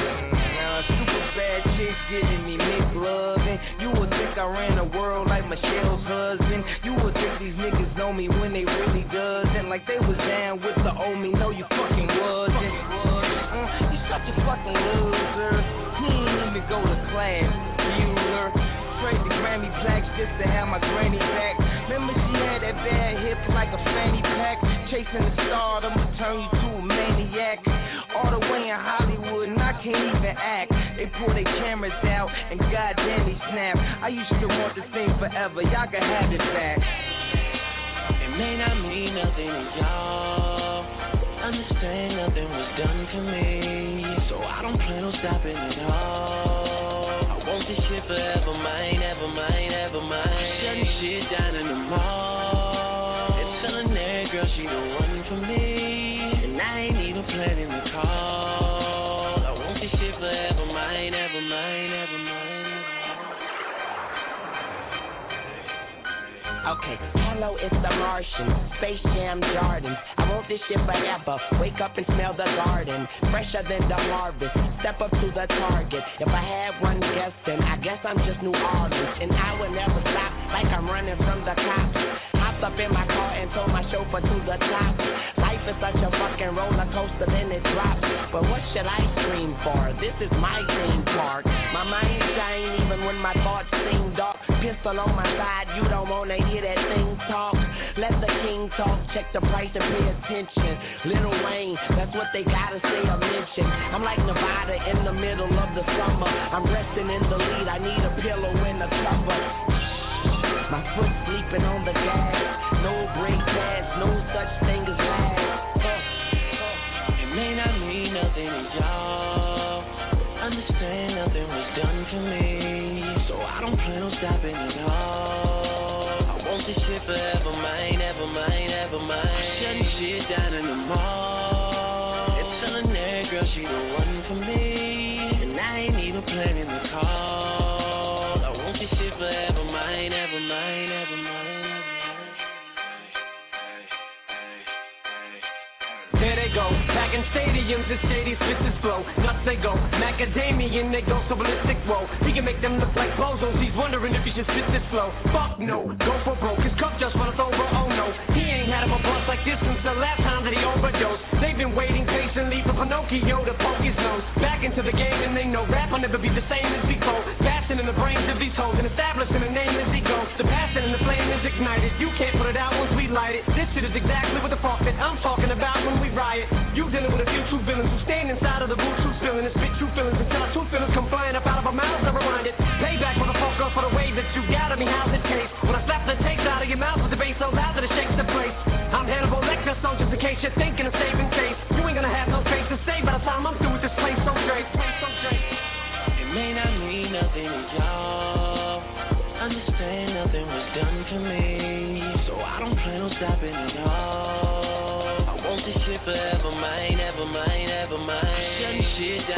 Super bad chicks giving me McLovin'. You would think I ran the world like Michelle's husband. You would think these niggas know me when they really doesn't. Like they was down with the old me. No, you fucking wasn't. You such a fucking loser. He ain't even go to class. Bueller. Trade the Grammy plaques just to have my granny back. Remember she had that bad hip like a fanny pack. Chasing the stardom will turn you to a maniac. All the way in Hollywood and I can't even act. They pull their cameras out and goddamn they snap. I used to want this thing forever, y'all can have it back. It may not mean nothing to y'all. Understand nothing was done for me, so I don't plan on stopping at all. I want this shit forever, mine, ever mine, ever mine. Shutting shit down in the mall and telling that girl she the one for me, and I ain't even planning the call. I want this shit forever, mine, ever mine, ever mine. Okay, hello, it's the Martian, Space Jam Jordans. I want this shit forever. Wake up and smell the garden, fresher than the harvest. Step up to the target. If I had one guess, then I guess I'm just New Orleans, and I will never stop like I'm running from the cops. Hopped up in my car and told my chauffeur to the top. Life is such a fucking roller coaster, then it drops. But what should I scream for? This is my theme park. My mind shine even when my thoughts seem dark. Pistol on my side, you don't wanna hear that thing talk. Let the king talk, check the price and pay attention. Lil Wayne, that's what they gotta say or mention. I'm like Nevada in the middle of the summer. I'm resting in the lead, I need a pillow and a cover. My foot sleeping on the gas. No brake pads, no such thing as last. It may not mean nothing to y'all. Understand nothing was done for me, so I don't plan on stopping at all. I want this shit forever, mine, ever mine, ever mine. Shutting shit down in the mall and telling that girl she the one for me, and I ain't even planning the call. I want this shit forever, mine, ever mine, ever mine. There they go, back in stadiums, the shady switches flow. Nuts they go, macadamian, they go so ballistic, whoa. He can make them look like bozos, he's wondering if he should spit this flow. Fuck no, go for broke, his cup just runneth over, oh no. He ain't had him a bust like this since the last time that he overdosed. They've been waiting patiently for Pinocchio to poke his nose. Back into the game and they know rap will never be the same as before. Fasting in the brains of these hoes and establishing a name as he goes. The passion and the flame is ignited, you can't put it out once we light it. This shit is exactly what the fuck that I'm talking about when we riot. You dealing with a few true villains who stand inside of the booth, true spilling and spit true feelings until our true feelings come flying up out of our mouths. I rewind it. Payback, motherfucker, for the way that you got me. How's it taste? When I slap the taste out of your mouth with the bass so loud that it shakes the place. I'm Hannibal Lecter, so just in case you're thinking of saving face, you ain't gonna have no face to say by the time I'm through with this place so straight. It may not mean nothing to y'all. Understand nothing was done for me, so I don't plan on stopping at all. I want this shit forever, mine, ever mine, ever mine. Shutting shit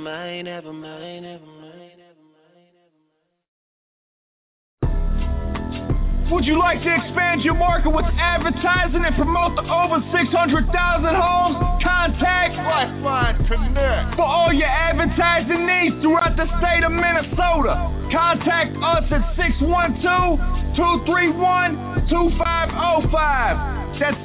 mind, ever mind, ever mind. Would you like to expand your market with advertising and promote the over 600,000 homes? Contact Lifeline Connect for all your advertising needs throughout the state of Minnesota. Contact us at 612-231-2505. That's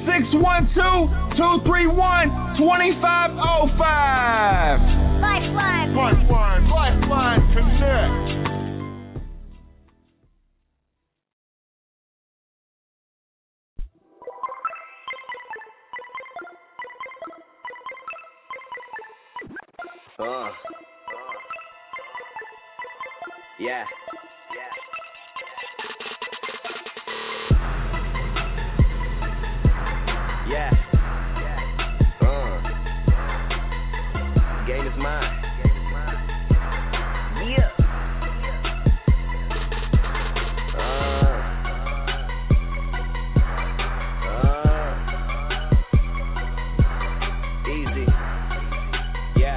612-231-2505. Lifeline Connect. Yeah. Yeah. Game is mine. Yeah. Easy. Yeah.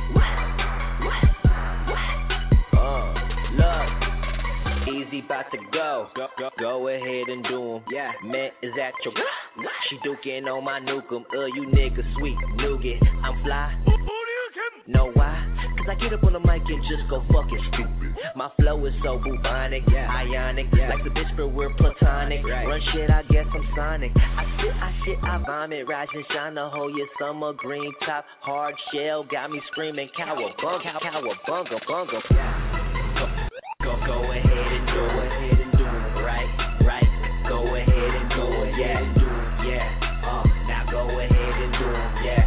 Look. Easy about to go ahead and do 'em. Yeah, man is at your she duking on my nukem. You niggas sweet nougat. I'm fly. Know why? Cause I get up on the mic and just go fucking stupid. My flow is so bubonic, ionic, like the bitch but we're platonic. Run shit, I guess I'm Sonic. I shit, I vomit, rise and shine the whole year. Summer green top, hard shell, got me screaming cowabunga. Go ahead and do it, right, go ahead and do it, yeah, now go ahead and do it, yeah,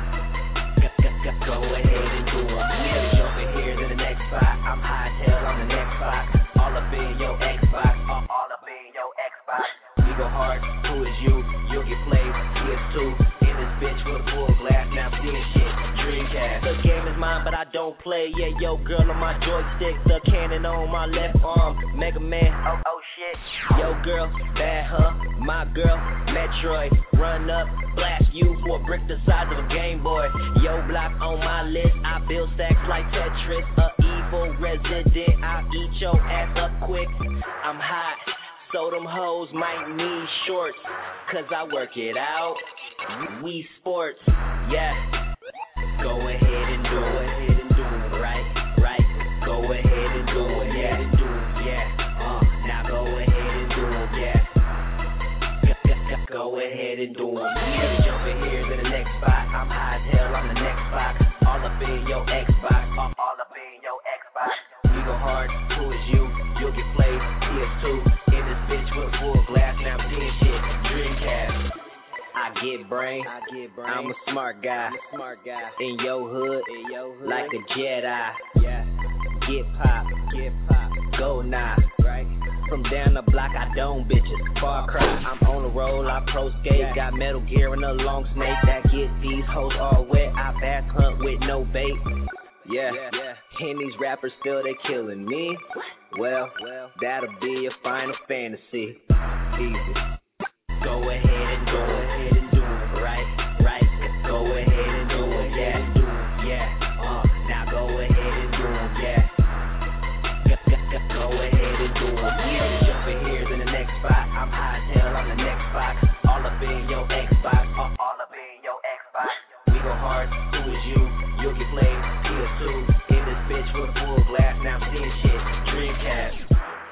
go ahead and do it, yeah, jumping here to the next spot, I'm high as hell on the next spot, all up in your Xbox, all up in your Xbox, we go hard, who is you, you'll get played, PS2, in this bitch with a full glass, now I'm seeing shit, Dreamcast, the game is mine but I don't play, yeah, yo girl on my joystick, the cannon on my left arm, Mega Man, oh shit, yo girl, bad huh, my girl, Metroid, run up, blast you for a brick the size of a Game Boy, yo block on my list, I build stacks like Tetris, a evil resident, I'll eat your ass up quick, I'm hot, so them hoes might need shorts, cause I work it out, we sports, yeah, go ahead and do it, right, go ahead and do it, yeah, now go ahead and do it, yeah, go ahead and do it, yeah, jumping here to the next spot, I'm high as hell on the next spot, all up in your Xbox, all up in your Xbox, we go hard, who is you, you'll get played, PS2, in this bitch with a full glass, now I'm seeing shit, Dreamcast. I get brain, I'm a smart guy, in your hood, like a Jedi, get pop, go now, from down the block I dome bitches, Far Cry, I'm on the roll, I pro skate, got Metal Gear and a long snake, that get these hoes all wet, I bass hunt with no bait, and these rappers still they killing me, well, that'll be a final fantasy, easy. Go ahead and do it, right, go ahead and do it, yeah, now go ahead and do it, yeah, go ahead and do it, yeah, jumping here to the next spot, I'm high as hell on the next spot, all up in your Xbox, all up in your Xbox, we go hard, who is you, you'll get played, PS2, in this bitch with a full glass, now I'm seeing shit, Dreamcast.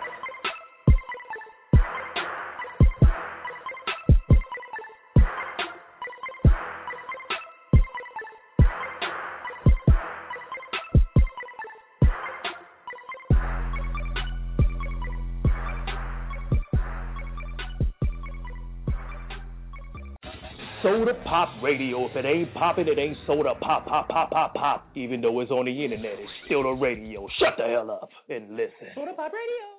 Soda Pop Radio. If it ain't poppin', it ain't soda pop. Even though it's on the internet, it's still the radio. Shut the hell up and listen. Soda Pop Radio.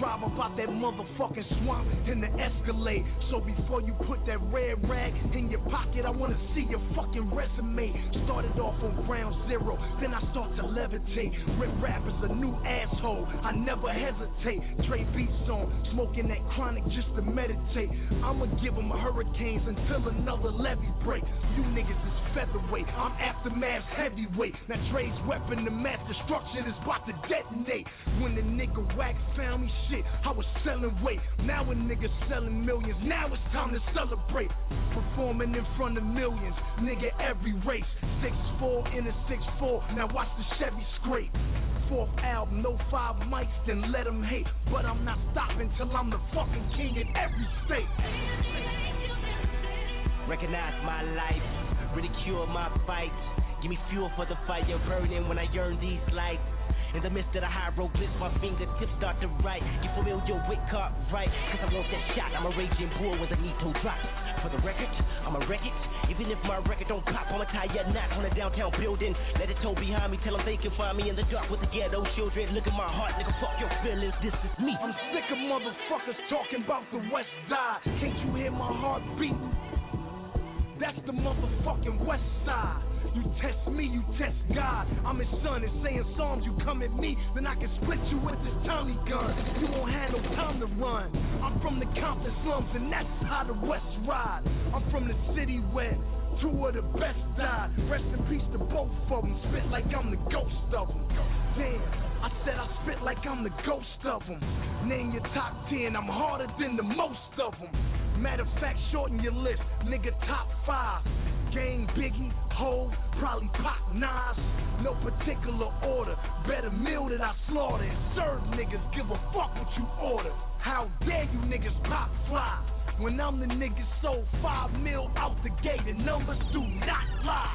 drive about that motherfucking swamp in the Escalade. So before you put that red rag in your pocket, I wanna see your fucking resume. Started off on ground zero, then I start to levitate. Rip rappers a new asshole, I never hesitate. Dre beats on, smoking that chronic just to meditate. I'ma give them hurricanes until another levee break. You niggas is featherweight, I'm Aftermath's heavyweight. Now Dre's weapon to mass destruction is about to detonate. When the nigga Wax found me, shit, I was selling weight. Now a nigga selling millions, now it's time to celebrate. Performing in front of millions, nigga every race. 6'4" in a 6'4", now watch the Chevy scrape. Fourth album, no 5 mics, then let them hate. But I'm not stopping till I'm the fucking king in every state. Recognize my life, ridicule my fights. Give me fuel for the fire burning when I yearn these lights. In the midst of the hieroglyphs, my fingertips start to write. You familiar with right? Cause I want that shot, I'm a raging bull when the Nito drops. For the record, I'ma wreck it. Even if my record don't pop, I'ma tie a knot on a downtown building. Let it toe behind me, tell them they can find me in the dark with the ghetto children. Look at my heart, nigga, fuck your feelings, this is me. I'm sick of motherfuckers talking about the West Side. Can't you hear my heart beat? That's the motherfucking West Side. You test me, you test God. I'm his son and saying psalms, you come at me, then I can split you with this Tommy gun. You won't have no time to run. I'm from the Compton slums and that's how the West ride. I'm from the city where 2 of the best died. Rest in peace to both of them. Spit like I'm the ghost of them. Damn, I said I spit like I'm the ghost of them. Name your top 10, I'm harder than the most of them. Matter of fact, shorten your list, nigga, top 5. Gang, Biggie, Hov, probably Pop, Nas. No particular order, better meal that I slaughter. And serve niggas, give a fuck what you order. How dare you niggas pop fly? When I'm the nigga sold 5 mil out the gate, the numbers do not lie.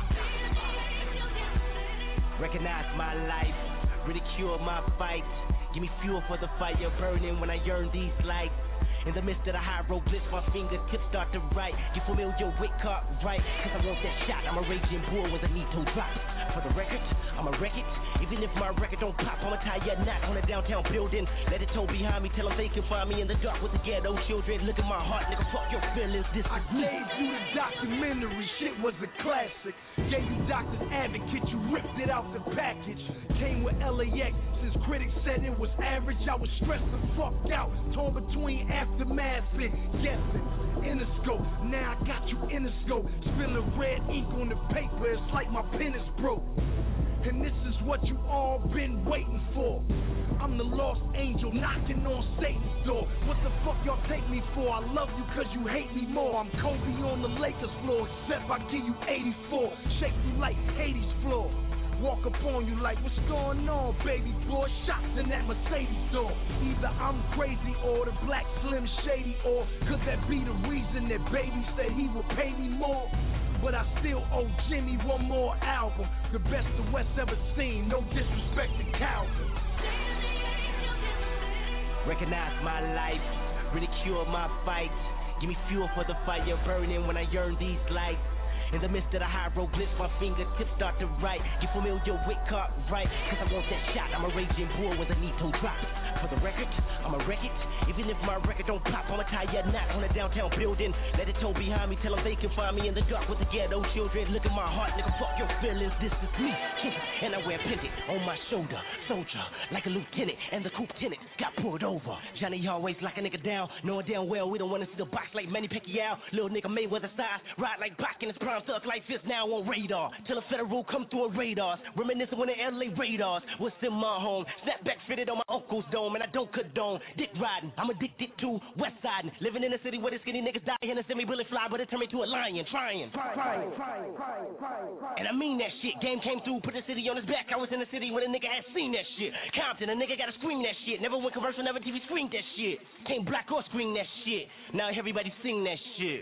Recognize my life, ridicule my fights. Give me fuel for the fire burning when I yearn these lights. In the midst of the hieroglyphs, my fingertips start to write. You familiar with right? Cause I want that shot, I'm a raging bull when the Nito drops. For the record, I'ma wreck it. Even if my record don't pop, I'ma tie a knot on a downtown building. Let it toe behind me, tell them they can find me in the dark with the ghetto children. Look at my heart, nigga, fuck your feelings, this I is me. gave you the documentary, shit was a classic. Gave you Doctor's Advocate, you ripped it out the package. Came with LAX, since critics said it was average, I was stressed the fuck out. Torn between Aftermath and guessing. Interscope, now I got you Interscope. Spilling red ink on the paper, it's like my pen is broke. And this is what you all been waiting for. I'm the lost angel knocking on Satan's door. What the fuck y'all take me for? I love you cause you hate me more. I'm Kobe on the Lakers floor, except I give you 84. Shake you like Hades floor. Walk up on you like, what's going on, baby boy? Shots in that Mercedes door. Either I'm crazy or the black Slim Shady, or could that be the reason that baby said he would pay me more? But I still owe Jimmy one more album. The best the West ever seen, no disrespect to Calvin. Recognize my life, ridicule my fights. Give me fuel for the fire burning when I yearn these lights. In the midst of the hieroglyphs, my fingertips start to write. You familiar with right? Cause I want that shot, I'm a raging bull when the Nito drops. For the record, I'ma wreck it. Even if my record don't pop, I'ma tie a knot on a downtown building. Let it toe behind me, tell them they can find me in the dark with the ghetto children. Look at my heart, nigga, fuck your feelings, this is me. And I wear pendant on my shoulder, soldier, like a lieutenant. And the coupe tenant got pulled over. Johnny always lock a nigga down, knowing damn well we don't wanna see the box like Manny Pacquiao. Little nigga Mayweather size, ride like Bach in his prime. Thug life is now on radar. Till a federal come through a radars. Reminiscing when the LA radars was in my home. Snapbacks fitted on my uncle's dome, and I don't condone dick riding. I'm addicted to West Side, living in a city where the skinny niggas die and a semi-bullet fly, but it turned me to a lion, trying. And I mean that shit. Game came through, put the city on his back. I was in the city when a nigga had seen that shit. Compton, a nigga gotta scream that shit. Never went commercial, never TV screamed that shit. Can't black or scream that shit. Now everybody sing that shit.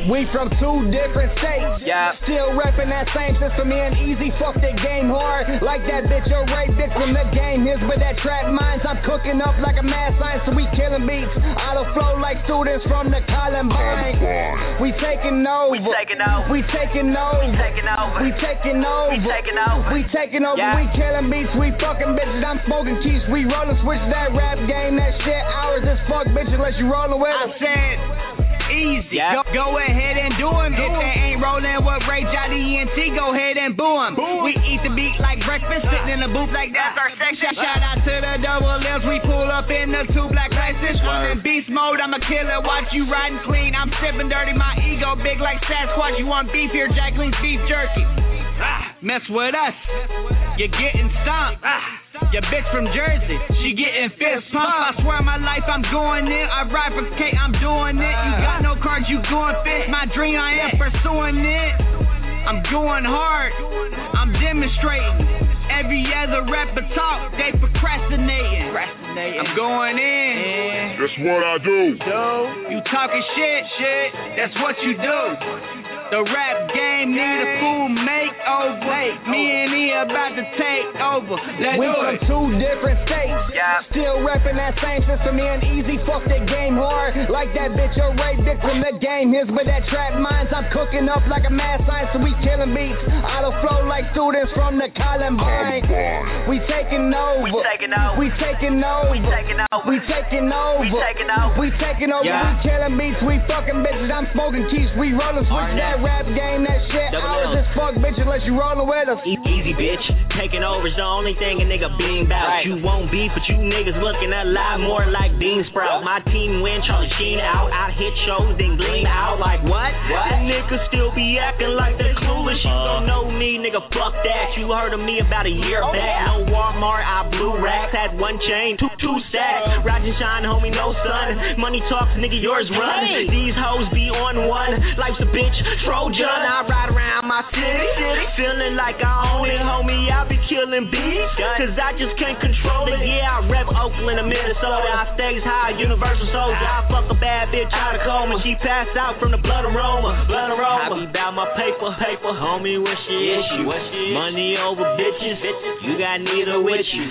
We from two different states. Yeah. Still reppin' that same system. Me and Easy fuck that game hard. Like that bitch, a rape victim. The game is but that trap minds. I'm cooking up like a mad science, so we killing beats. Auto flow like students from the Columbine. We taking over. We taking over. We taking over. We taking over. We taking over. We taking over. We taking over. Yeah. We killing beats. We fucking bitches. I'm smoking keys. We rollin' switch that rap game. That shit hours as fuck, bitch, unless you rollin' with us. I said easy. Yeah. Go ahead and do him. If they ain't rolling with Ray Johnny ENT, go ahead and boo him. We eat the beat like breakfast, sitting in the booth like that's our section. Shout out to the double L's. We pull up in the two black license. I'm in beast mode. I'm a killer. Watch you riding clean. I'm sipping dirty. My ego big like Sasquatch. You want beef here? Jacqueline's beef jerky. Mess with us, you're getting stomped. Your bitch from Jersey, she getting fist pumped. I swear my life, I'm going in. I ride for K, I'm doing it. You got no cards, you going fit. My dream, I am pursuing it. I'm going hard, I'm demonstrating. Every other rapper talk, they procrastinating. I'm going in. That's what I do. You talking shit, that's what you do. The rap game need a full makeover. Me and E about to take over. Let's we do from it. two different states. Yeah. Still reppin' that same system. Me and Easy fuck that game hard. Like that bitch, a rape victim. The game is but that trap minds. I'm cooking up like a mad science, so we killing beats. Auto flow like students from the Columbine. We taking over. We taking over. We taking over. We taking over. We taking over. We taking over. We taking over. Yeah. We killing beats. We fucking bitches. I'm smoking keys. We rollin' switch that rap game. That shit hours as fuck, bitch, unless you rollin' with us. Easy, bitch. Taking over's the only thing a nigga being about. Right. You won't beef, but you niggas looking a lot more like bean sprout. My team win, Charlie Sheen out. I hit shows, then gleam out. Like what? The niggas still be acting like they clueless. You don't know me, nigga, fuck that. You heard of me about a year back. No Walmart, I blew racks. Had one chain, two stacks. Rise and shine, homie, no sun. Money talks, nigga, yours run. These hoes be on one. Life's a bitch, Trojan. I ride around my city, feeling like I own it, homie. I be killing beats, cause I just can't control it. Yeah, I rep Oakland and Minnesota. I stays high, universal soldier. I fuck a bad bitch out of coma. She passed out from the blood aroma. I be bout my paper, homie. What she is? Money over bitches. You got neither with you.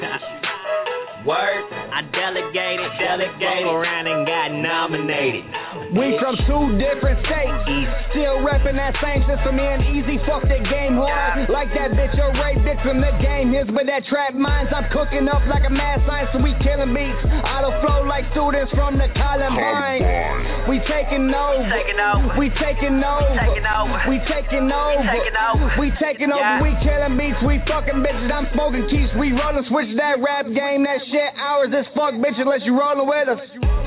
Word, I delegated, fuck around and got nominated. We from two different states. Still reppin' that same system. Me and Easy fuck that game hard. Like that bitch, a rape victim. The game is but that trap minds. I'm cooking up like a mad science, so we killing beats. Auto flow like students from the Columbine. We taking over. We taking over. We taking over. We taking over. We killing beats. We fucking bitches. I'm smoking keys. We rollin' switch that rap game. That shit hours as fuck, bitch, unless you rollin' with us.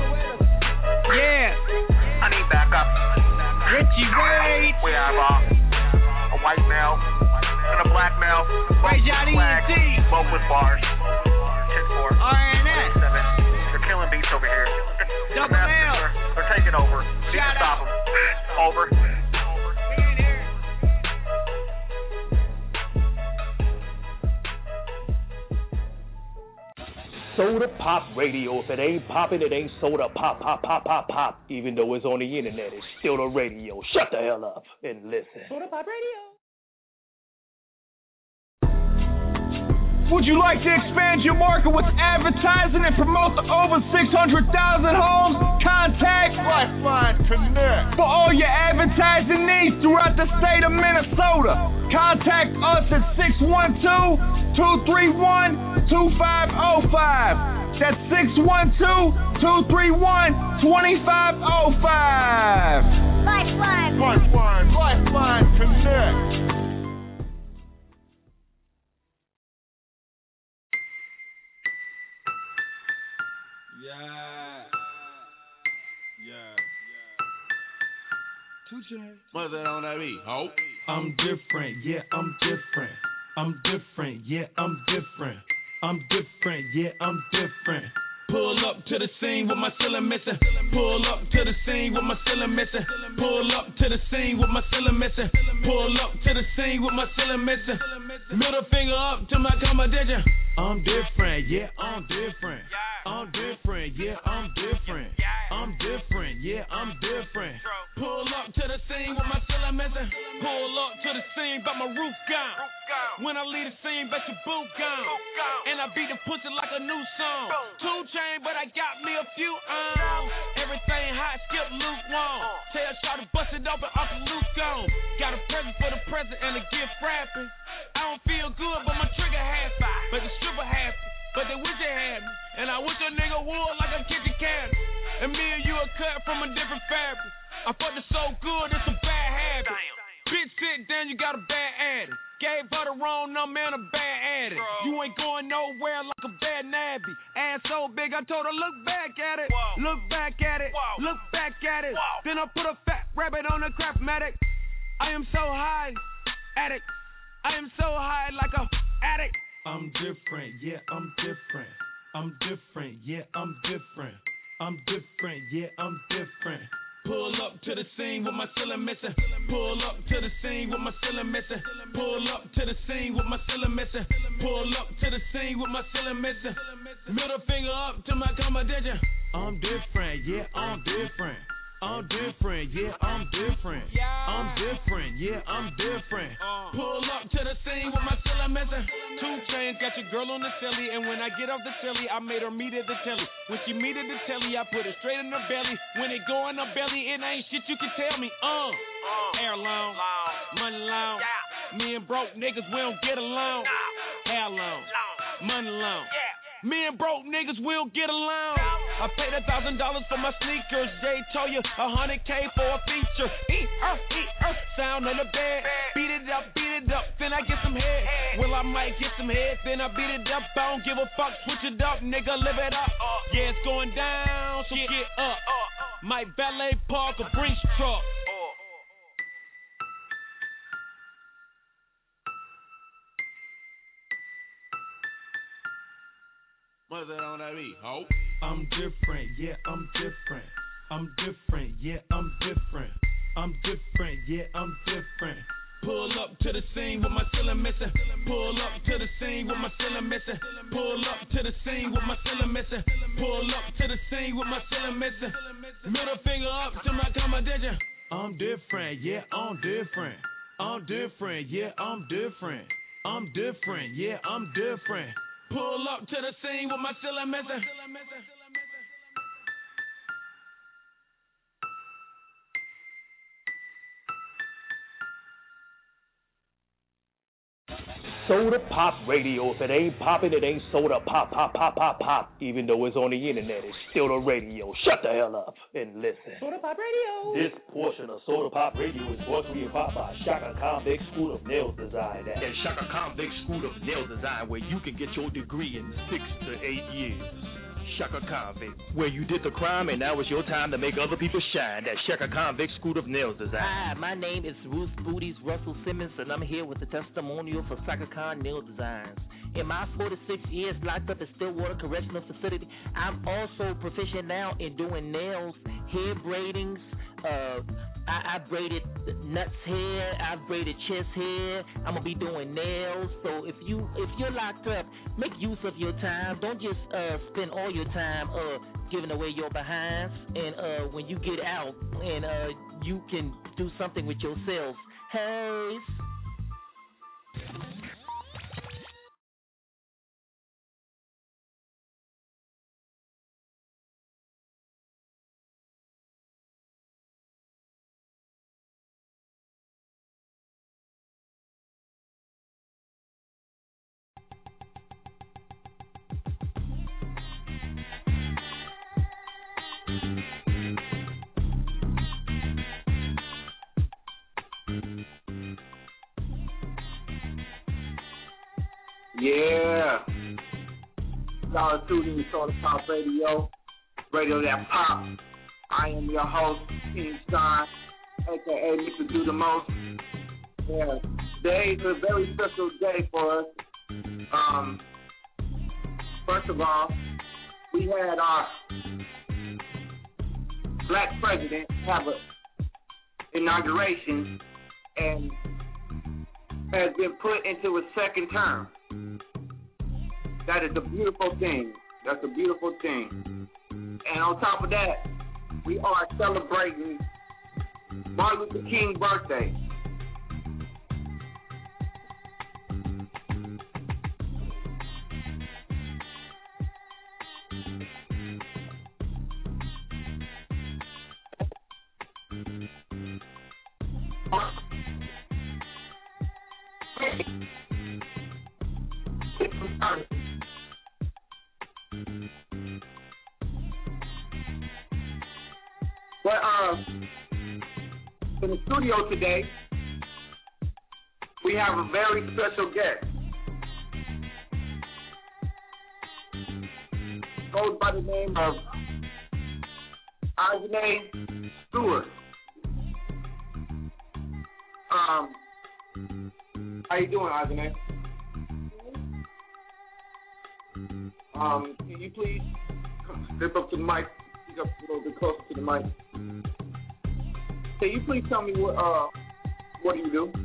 Yeah. I need backup. Richie Wade. We have a white male and a black male. Ray Johnny ENT. Both with bars. 10-4. RNS. 7. They're killing beats over here. Double L. They're taking over. Need to stop them. Over. Soda Pop Radio. If it ain't poppin', it ain't soda pop, pop, pop, pop, pop. Even though it's on the internet, it's still the radio. Shut the hell up and listen. Soda Pop Radio. Would you like to expand your market with advertising and promote the over 600,000 homes? Contact Lifeline Connect for all your advertising needs throughout the state of Minnesota. Contact us at 612-231-2505. That's 612-231-2505. Lifeline Connect. What's that on that beat? Ho. I'm different, yeah, I'm different. I'm different, yeah, I'm different. I'm different, yeah, I'm different. Pull up to the scene with my ceiling missing. Pull up to the scene with my ceiling missing. Pull up to the scene with my ceiling missing. Pull up to the scene with my ceiling missing. Middle finger up to my competition. I'm different, yeah, I'm different. I'm different, yeah, I'm different. I'm different, yeah, I'm different. Pull up to scene with my ceiling missing. Pull up to the scene, but my roof gone. When I leave the scene, bet your boot gone. And I beat the pussy like a new song. 2 Chainz, but I got me a few on. Everything hot, skip lukewarm. Tell Shaw to bust it open, Uncle Luke gone. Got a present for the present and a gift wrapping. I don't feel good, but my trigger happy. But the stripper happy, but they wish they had me. And I wish a nigga would like a kitchen cabinet. And me and you are cut from a different fabric. I fucked it so good, it's a bad habit. Bitch sit down, you got a bad addict. Gave her the wrong number and a bad addict. You ain't going nowhere like a bad nabby. Ass so big, I told her, look back at it. Look back at it. Look back at it. Then I put a fat rabbit on a Craftmatic. I am so high, addict. I am so high like a addict. I'm different, yeah, I'm different. I'm different, yeah, I'm different. I'm different, yeah, I'm different. Pull up to the scene with my ceiling missing. Pull up to the scene with my ceiling missing. Pull up to the scene with my ceiling missing. Pull up to the scene with my ceiling missing. Middle finger up to my competition. I'm different, yeah, I'm different. I'm different, yeah, I'm different. I'm different, yeah, I'm different. Pull up to the scene with my ceiling missing. 2 Chainz got your girl on the telly, and when I get off the telly, I made her meet at the telly. When she meet at the telly, I put it straight in her belly. When it go in her belly, it ain't shit you can tell me. Hair long, money long. Me and broke niggas, we don't get along. Hair long, money long. Me and broke niggas will get along. I paid $1,000 for my sneakers. Jay told you $100K for a feature. Sound on the bed. Beat it up, then I get some head. Well, I might get some head, then I beat it up. I don't give a fuck, switch it up, nigga, live it up. Yeah, it's going down, so get up. Might valet park a Brinks truck. What's that on that beat, ho? I'm different, yeah, I'm different. I'm different, yeah, I'm different. I'm different, yeah, I'm different. Pull up to the scene with my ceiling missing. Pull up to the scene with my ceiling missing. Pull up to the scene with my ceiling missing. Pull up to the scene with my ceiling missing. Middle finger up to my competition. I'm different, yeah, I'm different. I'm different, yeah, I'm different. I'm different, yeah, I'm different. Pull up to the scene with my ceiling missing. Soda Pop Radio. If it ain't poppin', it ain't soda pop, pop, pop, pop, pop. Even though it's on the internet, it's still the radio. Shut the hell up and listen. Soda Pop Radio. This portion of Soda Pop Radio is brought to you by Shaka Convict School of Nails Design. At Shaka Convict School of Nails Design, where you can get your degree in 6 to 8 years. Shaka Convict, where you did the crime and now it's your time to make other people shine. At Shaka Convict School of Nails Design. Hi, my name is Ruth Booties Russell Simmons, and I'm here with a testimonial for Shaka Nail Designs. In my 46 years locked up at Stillwater Correctional Facility, I'm also proficient now in doing nails, hair braidings. I braided nuts hair, I braided chest hair. I'm gonna be doing nails. So if you're locked up, make use of your time. Don't just spend all your time giving away your behinds. And when you get out, and you can do something with yourself. Hey. Yeah. Y'all are tuning in Soda Pop Radio, radio that pop. I am your host, King Stein, a.k.a. Mr. Do the Most. Yeah. Today is a very special day for us. First of all, we had our black president have an inauguration and has been put into a second term. That is a beautiful thing. That's a beautiful thing. And on top of that, we are celebrating Martin Luther King birthday. But in the studio today, we have a very special guest. Goes by the name of Ajane Stewart. How you doing, Ajane? Can you please step up to the mic? Speak up a little bit closer to the mic. Can you please tell me what do you do?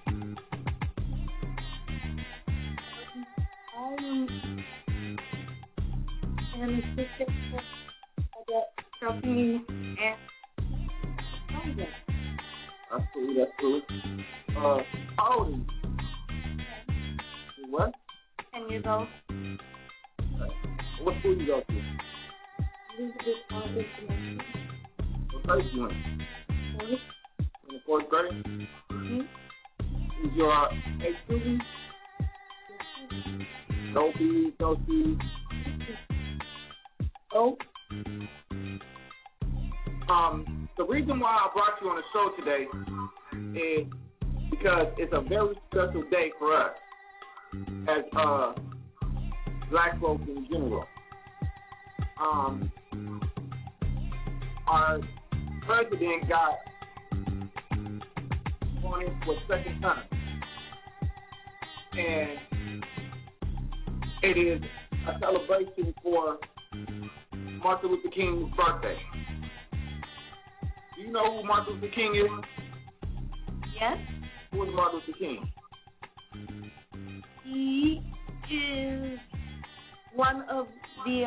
I'm an assistant at the company and That's cool. How old are you? What? 10 years old. Okay. What school you go to? What grade you in? In the 4th grade? Mm-hmm. Is your age student? No B, no C. Oh. The reason why I brought you on the show today is because it's a very special day for us as black folks in general. Our president got on it for a second time, and it is a celebration for Martin Luther King's birthday. Do you know who Martin Luther King is? Yes. Who is Martin Luther King? He is one of the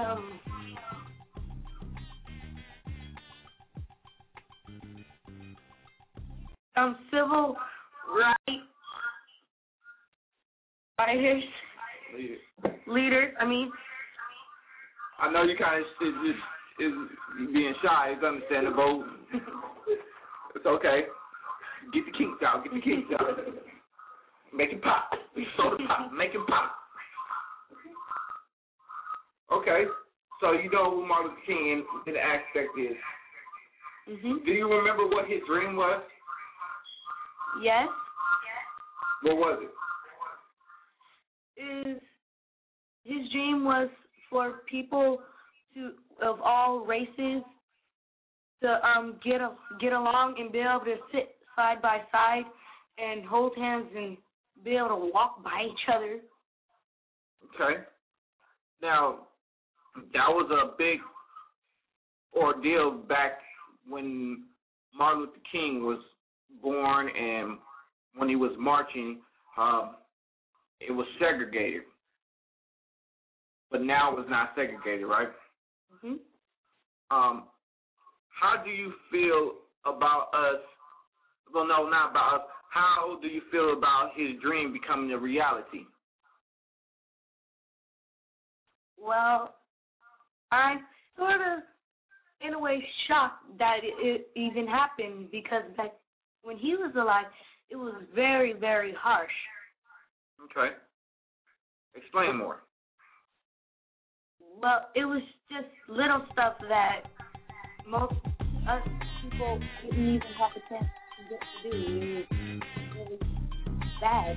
civil rights fighters. Leaders, I mean. I know you kind of is being shy. It's understandable. It's okay. Get the kinks out. Make it pop. Soda pop. Make it pop. Okay. So you know who Martin Luther King in the aspect is. Mm-hmm. Do you remember what his dream was? Yes. What was it? His dream was for people of all races to get along and be able to sit side by side and hold hands and be able to walk by each other. Okay. Now, that was a big ordeal back when Martin Luther King was born, and when he was marching, it was segregated. But now it's not segregated, right? Mm-hmm. How do you feel about us? Well, no, not about us. How do you feel about his dream becoming a reality? Well, I'm sort of, in a way, shocked that it even happened, because back when he was alive, it was very, very harsh. Okay. Explain more. Well, it was just little stuff that most us people didn't even have a chance to get to do. It was really bad.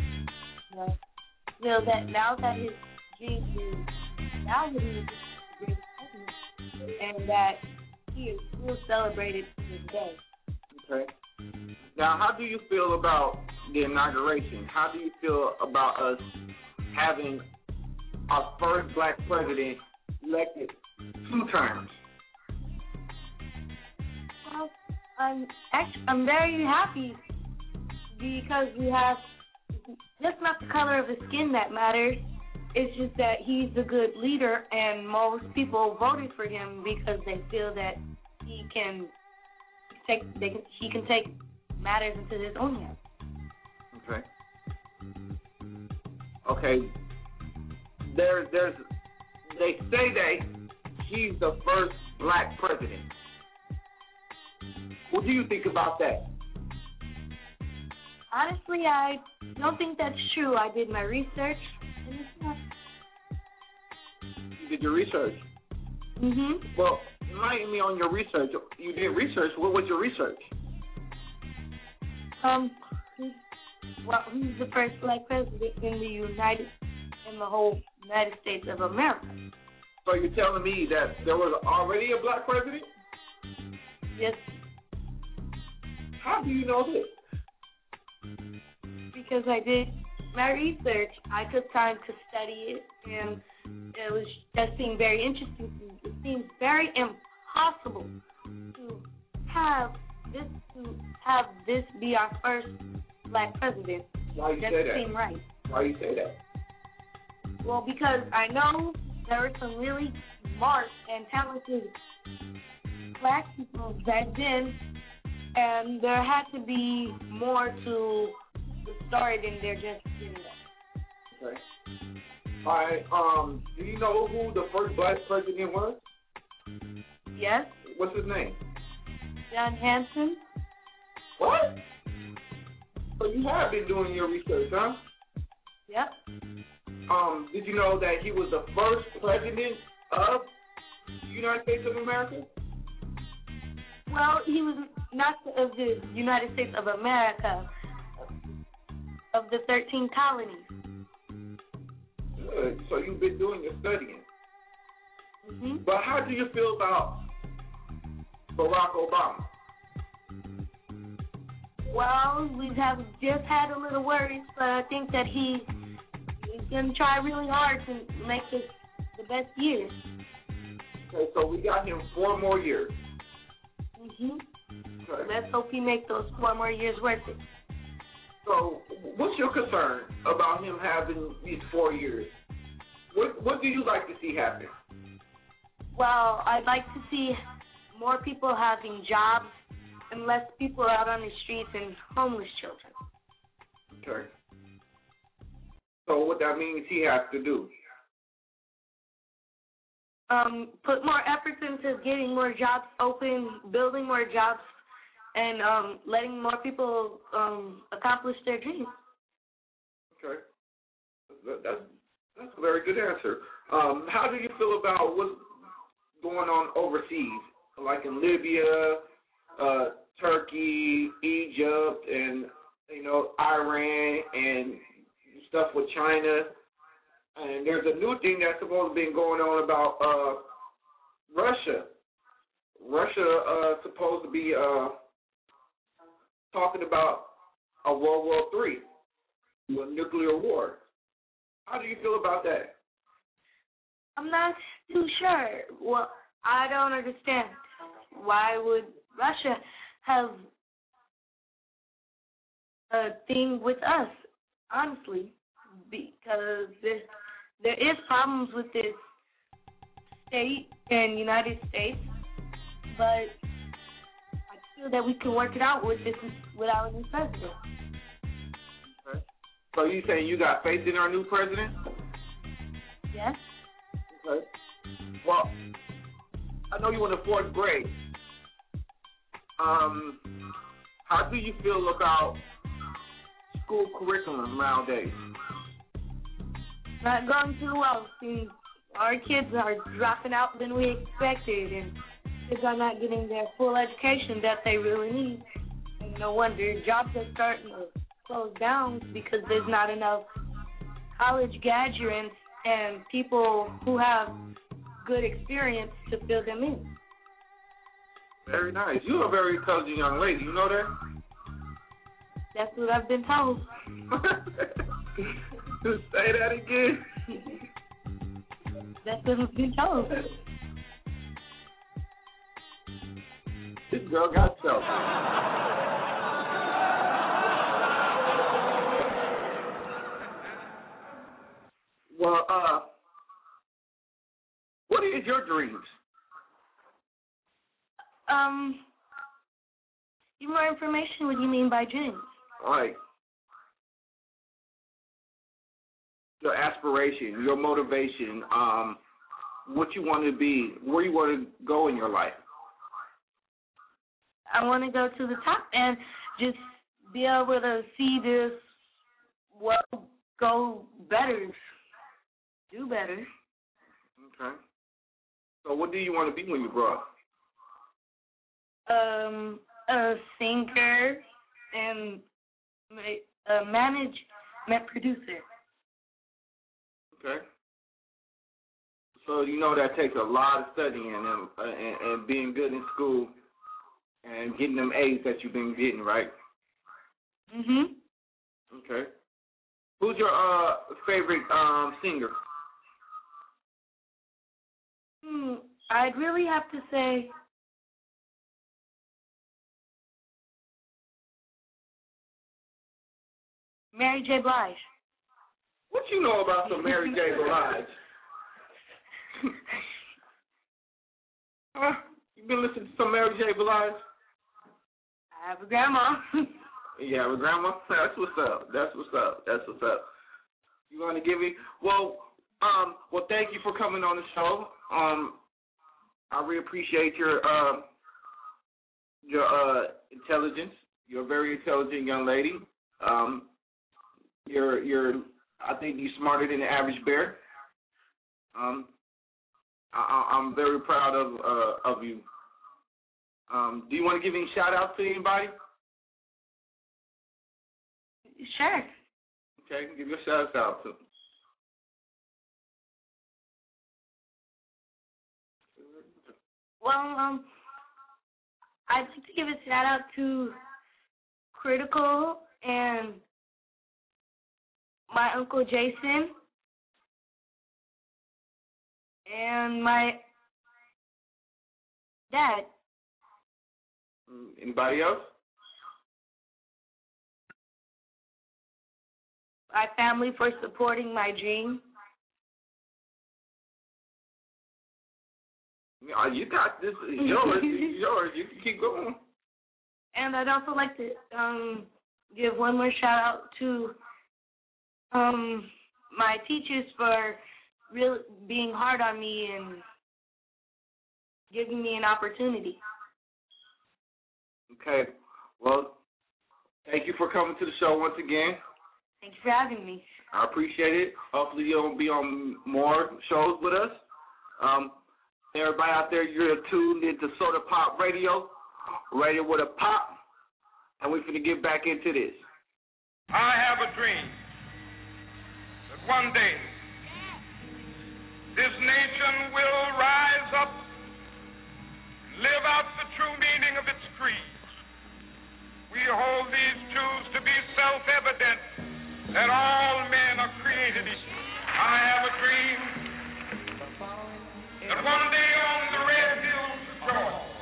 So that now that his dream is, now that he is the great president, and that he is still celebrated to this day. Okay. Now, how do you feel about the inauguration? How do you feel about us having our first black president elected 2 terms? Well, I'm very happy because we have just not the color of his skin that matters. It's just that he's a good leader, and most people voted for him because they feel that he can he can take matters into his own hands. Okay. Okay. They say that he's the first black president. What do you think about that? Honestly, I don't think that's true. I did my research, and it's not. You did your research? Mm-hmm. Well, enlighten me on your research. You did research. What was your research? Who's the first black president in the whole United States of America? So you're telling me that there was already a black president? Yes. How do you know this? Because I did my research. I took time to study it, and it seemed very interesting to me. It seems very impossible to have this be our first black president. Why you say that? Doesn't seem right. Why you say that? Well, because I know there were some really smart and talented black people back then, and there had to be more to the story than they're just doing that. Okay. All right. Do you know who the first black president was? Yes. What's his name? John Hanson. What? So you have been doing your research, huh? Yep. Did you know that he was the first president of the United States of America? Well, he was not of the United States of America, of the 13 colonies. Good. So you've been doing your studying. Mm-hmm. But how do you feel about Barack Obama? Well, we have just had a little worries, but I think that he's going to try really hard to make this the best years. Okay, so we got him 4 more years. Mm-hmm. Okay. Let's hope he makes those 4 more years worth it. So what's your concern about him having these 4 years? What do you like to see happen? Well, I'd like to see more people having jobs and less people out on the streets and homeless children. Okay. So what that means he has to do? Put more efforts into getting more jobs open, building more jobs, and letting more people accomplish their dreams. Okay. That's a very good answer. How do you feel about what's going on overseas, like in Libya, Turkey, Egypt, and Iran, and stuff with China? And there's a new thing that's supposed to be going on about Russia. Russia supposed to be talking about a World War III, a nuclear war. How do you feel about that? I'm not too sure. Well, I don't understand. Why would Russia have a thing with us, honestly? Because there is problems with this state and United States, but I feel that we can work it out with our new president. Okay. So you saying you got faith in our new president? Yes. Okay. Well, I know you're in the 4th grade. How do you feel about school curriculum nowadays? Not going too well. See, our kids are dropping out than we expected, and kids are not getting their full education that they really need. And no wonder jobs are starting to close down because there's not enough college graduates and people who have good experience to fill them in. Very nice. You're a very intelligent young lady. You know that? That's what I've been told. Say that again. That's what I've been told. This girl got self. Well, what is your dreams? Give more information. What do you mean by dreams? Like your aspiration, your motivation, what you want to be, where you want to go in your life. I want to go to the top and just be able to see this world go better, do better. Okay. So what do you want to be when you grow up? A singer and a management producer. Okay. So you know that takes a lot of studying and being good in school and getting them A's that you've been getting, right? Mhm. Okay. Who's your favorite singer? I'd really have to say Mary J. Blige. What you know about some Mary J. Blige? Huh? You been listening to some Mary J. Blige? I have a grandma. You have a grandma? That's what's up. That's what's up. That's what's up. You want to give me? Well, thank you for coming on the show. I really appreciate your intelligence. You're a very intelligent young lady. I think you're smarter than the average bear. I'm very proud of you. Do you want to give any shout outs to anybody? Sure. Okay, give your shout out to. Well, I'd like to give a shout out to Critical and my Uncle Jason and my dad. Anybody else? My family for supporting my dream. You got this. It's yours. It's yours. You can keep going. And I'd also like to give one more shout out to my teachers for really being hard on me and giving me an opportunity. Okay. Well, thank you for coming to the show once again. Thank you for having me. I appreciate it. Hopefully you'll be on more shows with us. Everybody out there, you're tuned into Soda Pop Radio, Radio with a Pop, and we're going to get back into this. I have a dream that one day this nation will rise up and live out the true meaning of its creed. We hold these truths to be self-evident that all men are created equal. I have a dream that one day on the red hills of Georgia,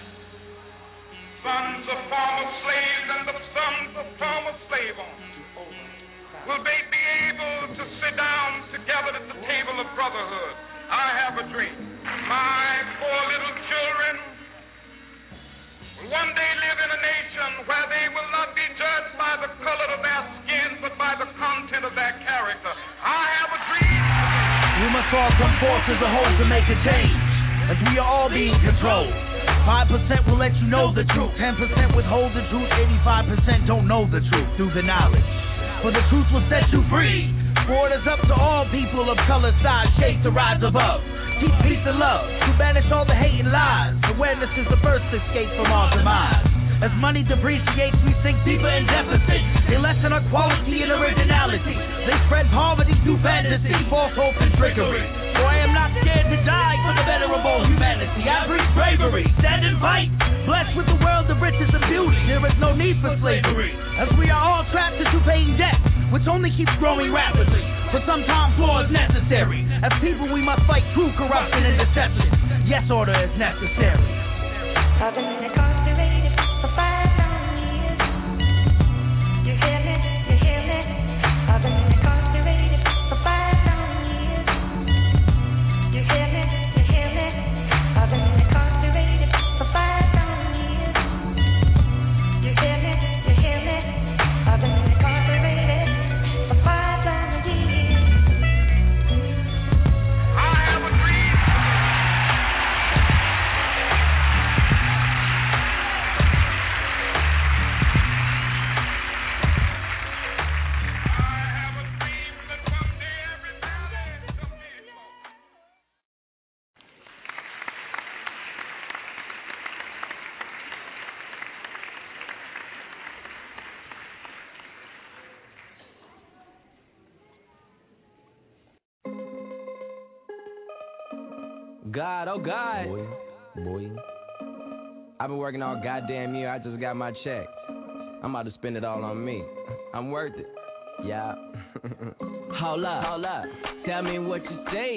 sons of former slaves and the sons of former slave owners will be able to sit down together at the table of brotherhood. I have a dream. My four little children will one day live in a nation where they will not be judged by the color of their skin, but by the content of their character. I have a dream. We must all come forth as a whole to make a change, as we are all being controlled. 5% will let you know the truth, 10% withhold the truth, 85% don't know the truth through the knowledge. For the truth will set you free. For it is up to all people of color, size, shape to rise above. Teach peace and love, to banish all the hate and lies. Awareness is the first escape from our demise. As money depreciates, we sink deeper in deficit. They lessen our quality and originality. They spread poverty through fantasy, false hope and trickery. For I am not scared to die for the better of all humanity. I preach bravery, stand and fight. Blessed with the world of riches and beauty, there is no need for slavery. As we are all trapped into paying debt, which only keeps growing rapidly. But sometimes war is necessary. As people we must fight true corruption and deception. Yes, order is necessary. I've been incarcerated for 5 long years. You hear me? You hear me? I've been incarcerated for 5 long years. You hear me? You hear me? I've been incarcerated for 5 long years. God, oh God. Boy. I've been working all goddamn year. I just got my check. I'm about to spend it all on me. I'm worth it. Yeah. Hold up. Tell me what you see.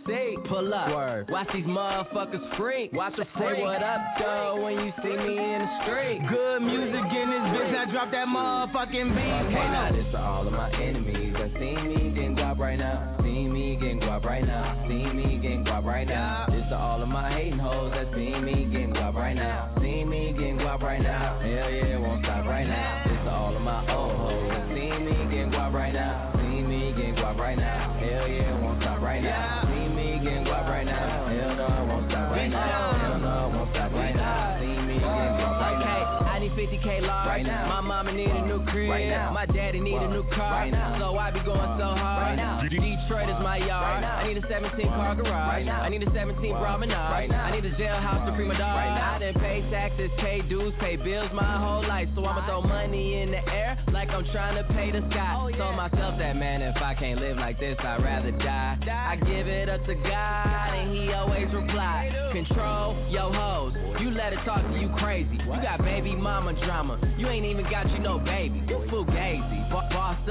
Pull up. Word. Watch these motherfuckers freak. Watch them freak. Say what up, though, when you see me in the street. Good music in this bitch. I drop that motherfucking beat. Okay, now this to all of my enemies that see me getting guap right now. See me getting guap right now. See me getting guap right now. This to all of my hating hoes that see me getting guap right now. See me getting guap right now. Hell yeah, it won't stop right now. This to all of my old hoes that see me getting guap right now. See me getting guap right now. Hell yeah, it won't stop right now. See me getting guap right now. Hell no, it won't stop right now. Hell no, it won't stop right now. See me getting guap right now. I need 50K large right now. My mama need a new crib right now. My daddy need a new car right now. So I be going so hard right now. Detroit is my yard right now. I need a 17-car garage right now. I need a 17 promenade right now. I need a jailhouse to free my dog right now. I done pay taxes, pay dues, pay bills my whole life. So I'ma throw money in the air like I'm trying to pay the sky. Told myself that, man, if I can't live like this, I'd rather die. I give it up to God and he always reply. Control your hoes. You let it talk to you crazy. You got baby mama drama. You ain't even got you no baby. You fugazi. Boss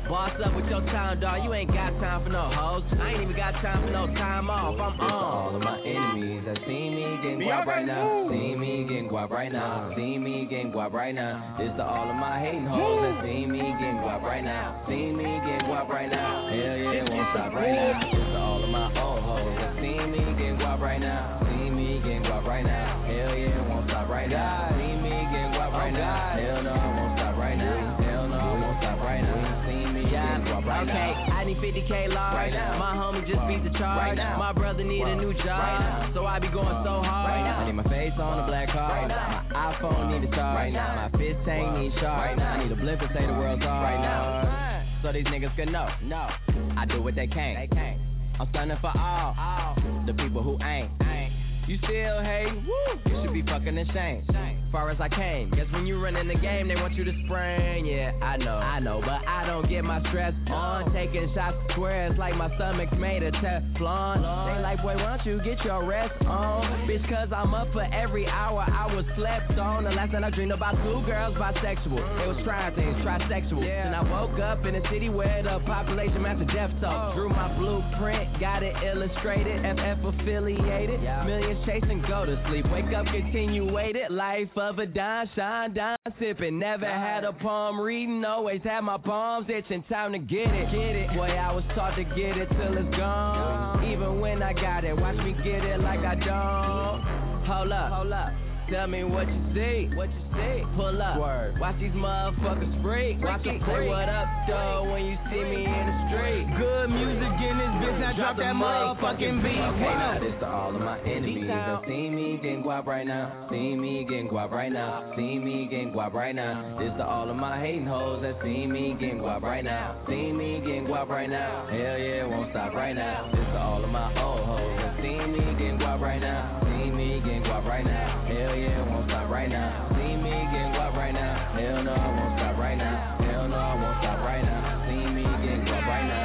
up with your time, dog. You ain't got time for no hoes. I ain't even got time for no time off. I'm on. All of my enemies that see me getting guap right now. See me getting guap right now. See me getting guap right now. This to all of my hating hoes that see me getting guap right now. See me getting guap right now. Hell yeah, it won't stop right now. This to all of my old hoes that see me getting guap right now. See me getting guap right now. Hell yeah, it won't stop right now. See me getting guap right now. Hell no, it won't stop right now. Hell no, it won't stop right now. See me getting guap right now. Okay, I need 50K large right now. My homie just beat the charge right now. My brother need a new job right now. So I be going so hard right now. I need my face on a black card right now. My iPhone need a charge right now. My fist tank need charge right now. I need a blimp to say the world's hard right now. So these niggas can know. No, I do what they can't. I'm stunning for all the people who ain't. You still hate? Woo! You should be fucking ashamed. Far as I came, guess when you run in the game, they want you to spring. Yeah, I know, but I don't get my stress on. Taking shots squares like my stomach's made of Teflon. They like, boy, why don't you get your rest on? Bitch, cause I'm up for every hour I was slept on. The last night I dreamed about 2 girls bisexual. They was trying things, trisexual. And I woke up in a city where the population matched the death toll. Drew my blueprint, got it illustrated, FF affiliated. Millions chasing, go to sleep, wake up, continuated. Life of a dime, shine, dime, sipping. Never had a palm reading, always had my palms itching. Time to get it. Boy, I was taught to get it till it's gone. Even when I got it, watch me get it like I don't. Hold up. Tell me what you see. Pull up. Word. Watch these motherfuckers freak. Watch them say what up, though, when you see me in the street. Good music in this bitch. I drop that motherfucking beat. Okay, now this to all of my enemies that see me getting guap right now. See me getting guap right now. See me getting guap right now. This to all of my hating hoes that see me getting guap right now. See me getting guap right now. Hell yeah, it won't stop right now. This to all of my old hoes that see me getting guap right now. See me getting guap right now. Hell yeah, it won't stop right now. See me getting guap right now. Hell no, it won't stop right now. Hell no, it won't stop right now. See me getting guap right now.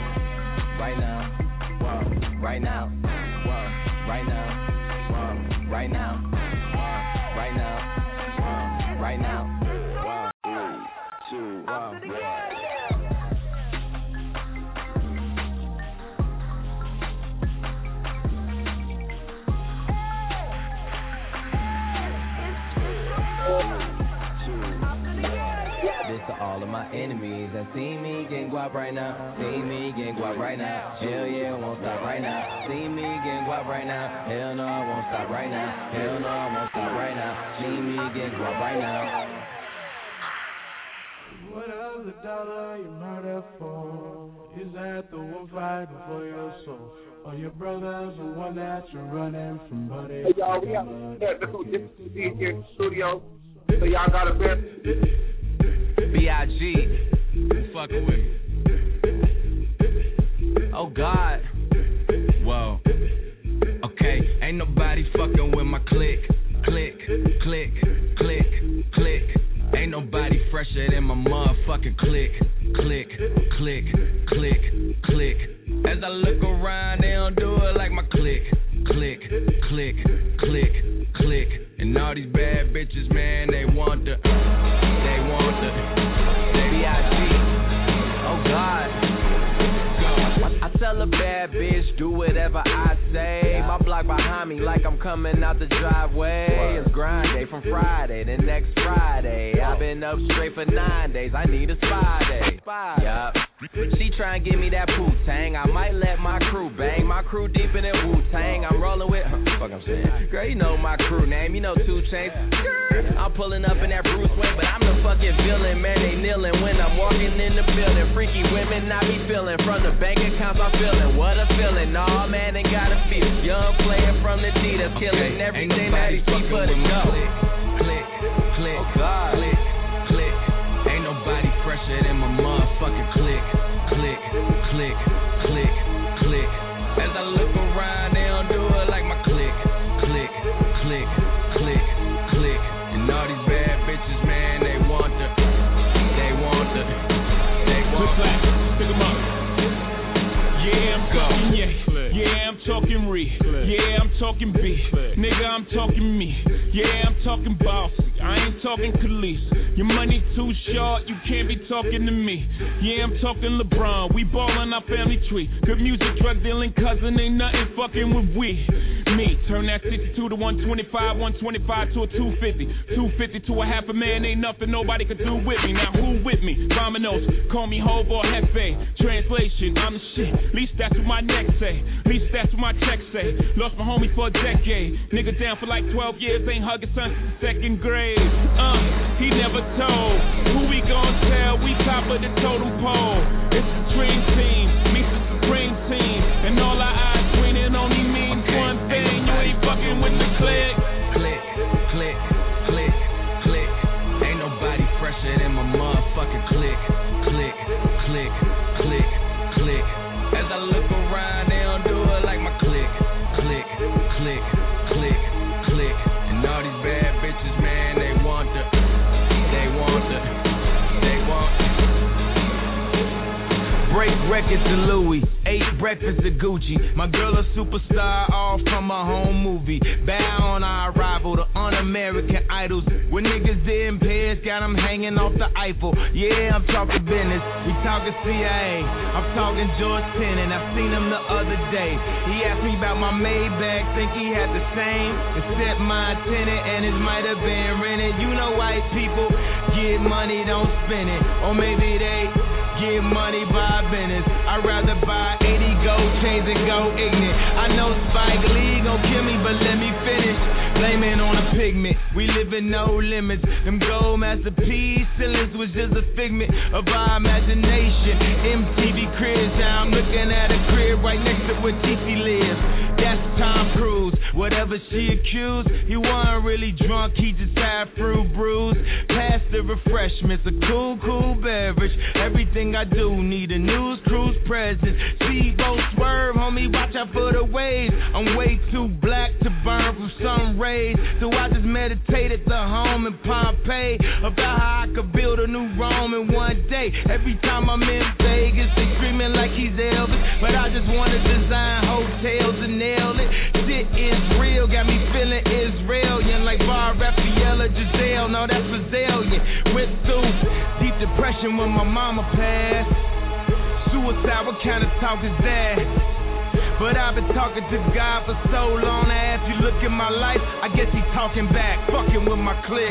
Right now. Whoa. Right now. Whoa. Right now. Whoa. Right now. Whoa. Right now. Whoa. Right now. Whoa. 3, 2, 1. This to all of my enemies that see me getting guap right now. See me getting guap right now. Hell yeah, it won't stop right now. See me getting guap right now. Hell no, it won't stop right now. Hell no, it won't stop right now. See me getting guap right now. What else the dollar you murder for? Is that the one fighting for your soul? Or your brother's the one that you're running from, buddy? Hey, y'all, we have this is here in the studio. So y'all got a bit. B.I.G. Fucking with me. Oh God. Whoa. Okay, ain't nobody fucking with my click. Ain't nobody fresher than my motherfucking click. As I look around, they don't do it like my click. click, click, click. And all these bad bitches, man, they want the B.I.G. Oh God. I tell a bad bitch, do whatever I say. My block behind me like I'm coming out the driveway. It's grind day from Friday to next Friday. I've been up straight for 9 days. I need a spy day. Yup. She try and give me that Wu-Tang. I might let my crew bang. My crew deep in that Wu-Tang. I'm rolling with fuck I'm saying. Girl, you know my crew name. You know 2 Chainz. I'm pulling up in that Bruce Wayne, but I'm the fucking villain. Man, they kneeling when I'm walking in the building. Freaky women, I be feeling. From the bank accounts, I'm feeling. What a feeling. Nah, man, ain't gotta feel. Young player from the D that's killing everything that he see for the go. Click, click, oh God. Click, click. Ain't nobody fresher than my motherfucking click, click, click, click, click. As I look around, they don't do it like my click, click, click, click, click. And all these bad bitches, man, they want the. Pick 'em up. Yeah, I'm talking yeah, I'm talking yeah, I'm talking B, nigga, I'm talking me, yeah, I'm talking bossy, I ain't talking Khalees. Your money too short, you can't be talking to me. Yeah, I'm talking LeBron, we ballin' our family tree. Good music, drug dealing cousin, ain't nothing fucking with we. Me, turn that 62 to 125, 125 to a 250, 250 to a half a man, ain't nothing nobody could do with me. Now who with me? Dominoes, call me Hov or Hefe. Translation, I'm the shit, least that's what my neck say, least that's what my check say. Lost my homie for a decade, nigga down for like 12 years, ain't hugging son since second grade. He never told, who we gon' tell, we top of the totem pole. It's the dream team, meets the supreme team, and all our eyes winning only means one thing, you ain't fucking with the click. Click, click, click, click. Ain't nobody fresher than my motherfucking click, click, click, click, click. As I look around, they don't do it like my click, click, click, click, click. And all these bad bitches, man, they want the. Break records to Louis, 8 breakfasts to Gucci. My girl a superstar, all from a home movie. Bow on our arrival to Un-American Idols. When niggas in Paris, got them hanging off the Eiffel. Yeah, I'm talking business, we talking CIA. I'm talking George Tenet, I seen him the other day. He asked me about my Maybach, think he had the same. Except my tenant, and it might have been rented. You know white people get money, don't spend it. Or maybe they get money by business. I'd rather buy 80 gold chains and go ignorant. I know Spike Lee gon' kill me, but let me finish. Blame it on a pigment, we live in no limits. Them gold masterpiece ceilings was just a figment of our imagination. MTV cribs, now I'm looking at a crib right next to where TC lives. That's Tom Cruise, whatever she accused. He wasn't really drunk, he just had fruit brews. Pass the refreshments, a cool beverage. Everything I do need a news cruise presence. Speedboat swerve, homie, watch out for the waves. I'm way too black to burn from sun rays, so I just meditate at the home in Pompeii about how I could build a new Rome in one day. Every time I'm in Vegas, they screaming like he's Elvis, but I just wanna design hotels and nail it. Shit is real, got me feeling Israelian like Bar Raphael or Giselle. No, that's Brazilian. Went through deep depression when my mama passed. Suicide, what kind of talk is that? But I've been talking to God for so long. Now if you look at my life, I guess he's talking back, fucking with my clique.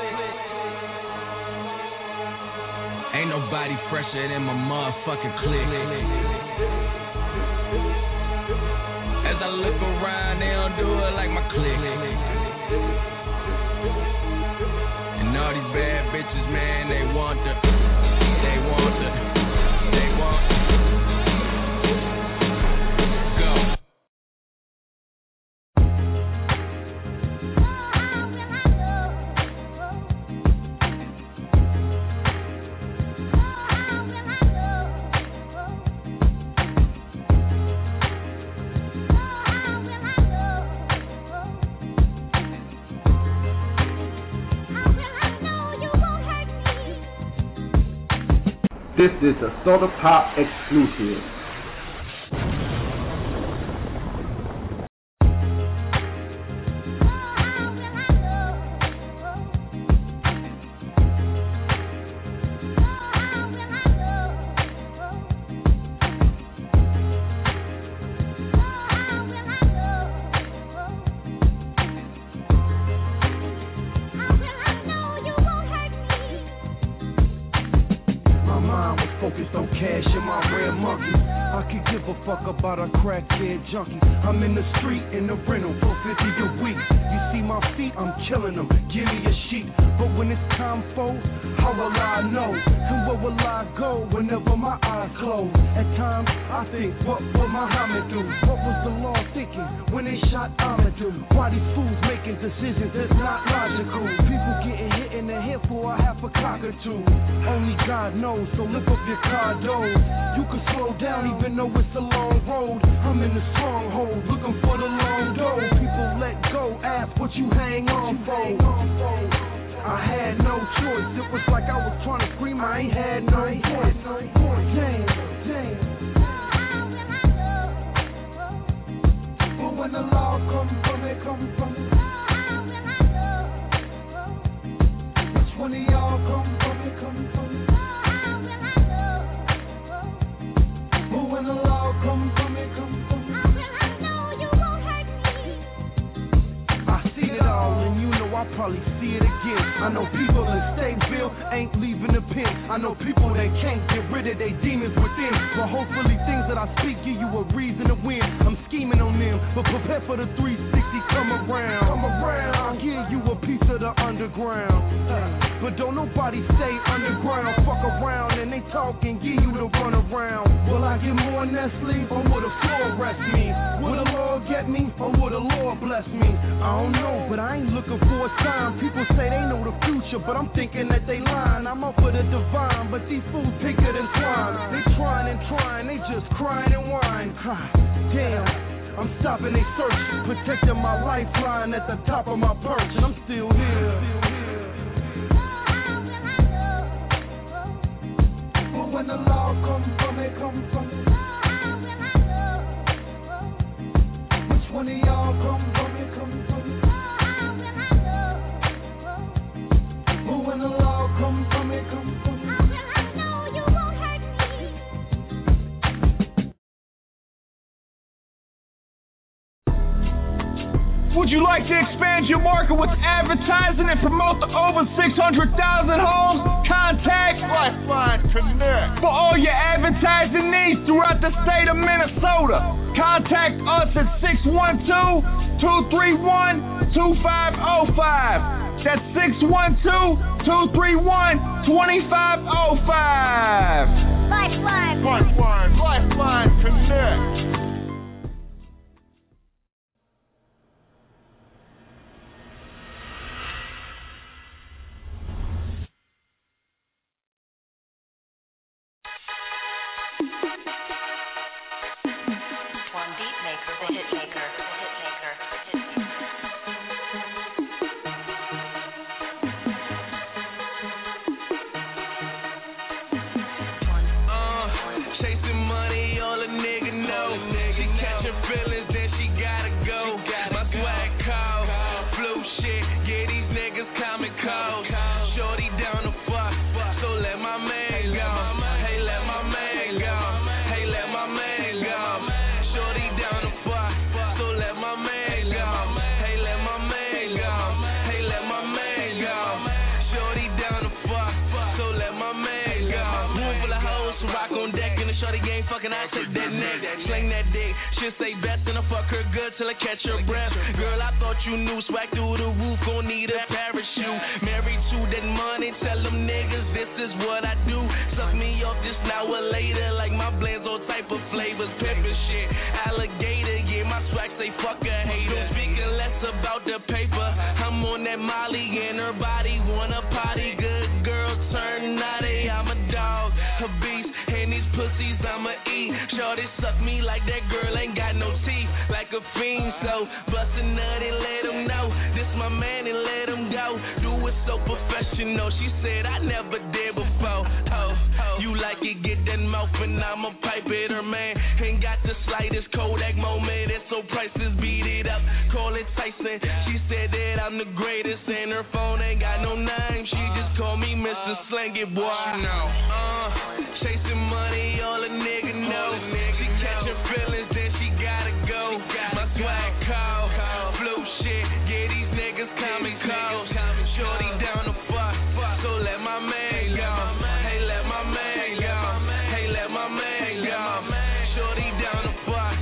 Ain't nobody fresher than my motherfucking clique. As I look around, they don't do it like my clique. And all these bad bitches, man, they want the. This is a Soda Pop exclusive. about a crackhead junkie. I'm in the street, in the rental, for 50 a week. You see my feet, I'm killing them, give me a sheet. But when it's time for, how will I know? And where will I go whenever my eyes close? At times, I think, what will Muhammad do? What was the law thinking when they shot Amadou? Why these fools making decisions that's not logical? People getting hit in the head for a half a cockatoo. Only God knows, so lift up your car doors. You can slow down even though it's a long road. I'm in the stronghold, looking for the long dough. People let go, ask what you hang on for. I had no choice, it was like I was trying to scream, I ain't had no voice. Damn. But when the law comes from it, which one of y'all come from it? But when the law comes from it, I see it all, and you know I'll probably see it again. I know people in Stateville ain't leaving the pen. I know people that can't get rid of their demons within. But hopefully things that I speak give you a reason to win. I'm scheming on them, but prepare for the 360 come around. I'll give you a piece of the underground. But don't nobody stay underground. Fuck around and they talk and give you the run around. Will I get more Nestle or will the floor rest me? Will the Lord get me or will the Lord bless me? I don't know, but I ain't looking for a sign. People say they know the future, but I'm thinking that they lying. I'm up for the divine, but these fools thicker than swine. They trying and trying, they just crying and whine. Damn, I'm stopping they search, protecting my lifeline at the top of my perch, and I'm still here. But when the law comes from it, which one of y'all come from it? But when the law comes from it, would you like to expand your market with advertising and promote the over 600,000 homes? Contact Lifeline Connect for all your advertising needs throughout the state of Minnesota. Contact us at 612-231-2505. That's 612-231-2505. Lifeline Connect. Sling that dick, she'll say best and I fuck her good till I catch her breath. Girl, I thought you knew, swag through the roof, gon' need a parachute. Married to that money, tell them niggas this is what I do. Suck me off just now or later, like my blends all type of flavors, pepper shit, alligator, yeah, my swag say fuck a hater. Speaking less about the paper, I'm on that Molly and her body wanna potty. Good girl turn naughty, I'm a dog, a beast, and these pussies I'ma eat. Shorty suck me like that girl ain't got no teeth, like a fiend. So bust a nut and let him know this my man and let him go. Do it so professional. She said I never did before. Oh, you like it? Get that mouth and I'ma pipe it. Her man ain't got the slightest Kodak moment. It's so prices beat it up. Call it Tyson. She said that I'm the greatest and her phone ain't got no name. She just called me Mr. Slang It, boy. Chasing money, all a nigga know. She catching feelings, then she gotta go. My swag call, flu shit, yeah, these niggas coming cold. Shorty down the fuck, so let my man go. Hey, let my man go. Hey, let my man go. Shorty down the fuck,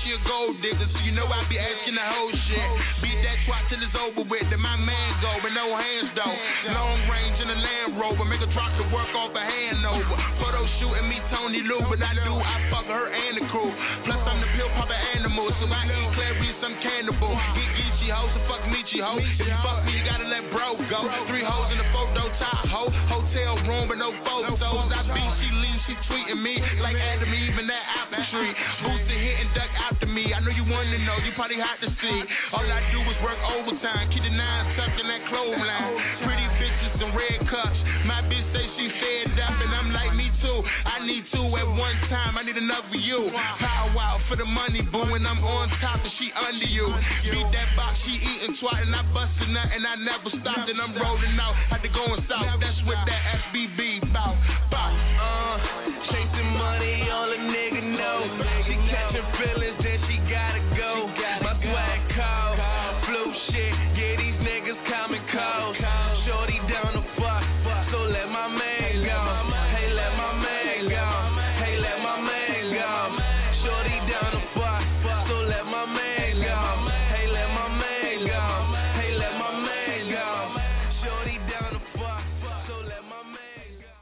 she a gold digger, so you know I be asking the whole shit. Beat that twat till it's over with, then my man go with no hands though. Long range in a Land Rover, make her drop the work off a Hanover. Photo shooting me Tony Lou, but I fuck her and the crew. Plus I'm the pill poppin' animal, so I eat Clarice, I'm cannibal. Get Geechee hoes, so fuck Michi ho. If you fuck me, you gotta let bro go. 3 hoes in the photo top ho. Hotel room but no photos. I beat, she lean, she tweeting me like Adam Eve in that apple tree. Booster hit and duck after me. I know you wanna know, you probably hot to see. All I do is work overtime, keep the 9 tucked in that clothesline. Pretty bitches and red cups. My bitch say she fed up and I'm like me too. I need 2 at one time, I need enough for you. Power out for the money, boo, and I'm on top and she under you. Beat that box, she eating twat and I bustin' nut and I never stopped and I'm rolling out. Had to go and south, that's what that FBB bout. Chasing money, all a nigga know. She catching feelings, then she gotta go. My swag cold, flu shit, yeah, these niggas coming cold. Shorty down the fuck, so let my man go. Hey, let my man go. Hey, let my man go. Shorty down the fuck, so let my man go. Hey, let my man go. Hey, let my man go. Shorty down the fuck, so let my man go.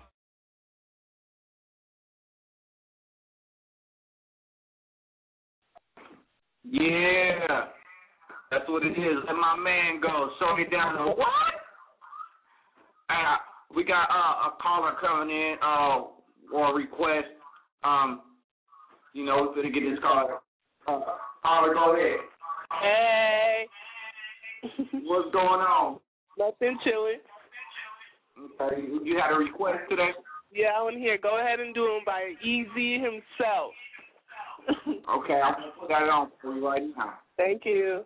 Yeah, that's what it is. Let my man go. Show me down the what? We got a caller coming in or a request. You know, we're gonna get this caller. Caller, go ahead. Hey. What's going on? Nothing, chilling. Okay, you had a request today? Yeah, I want to hear. Go ahead and do him by Easy himself. Okay, I'm gonna put that on for you right now. Thank you.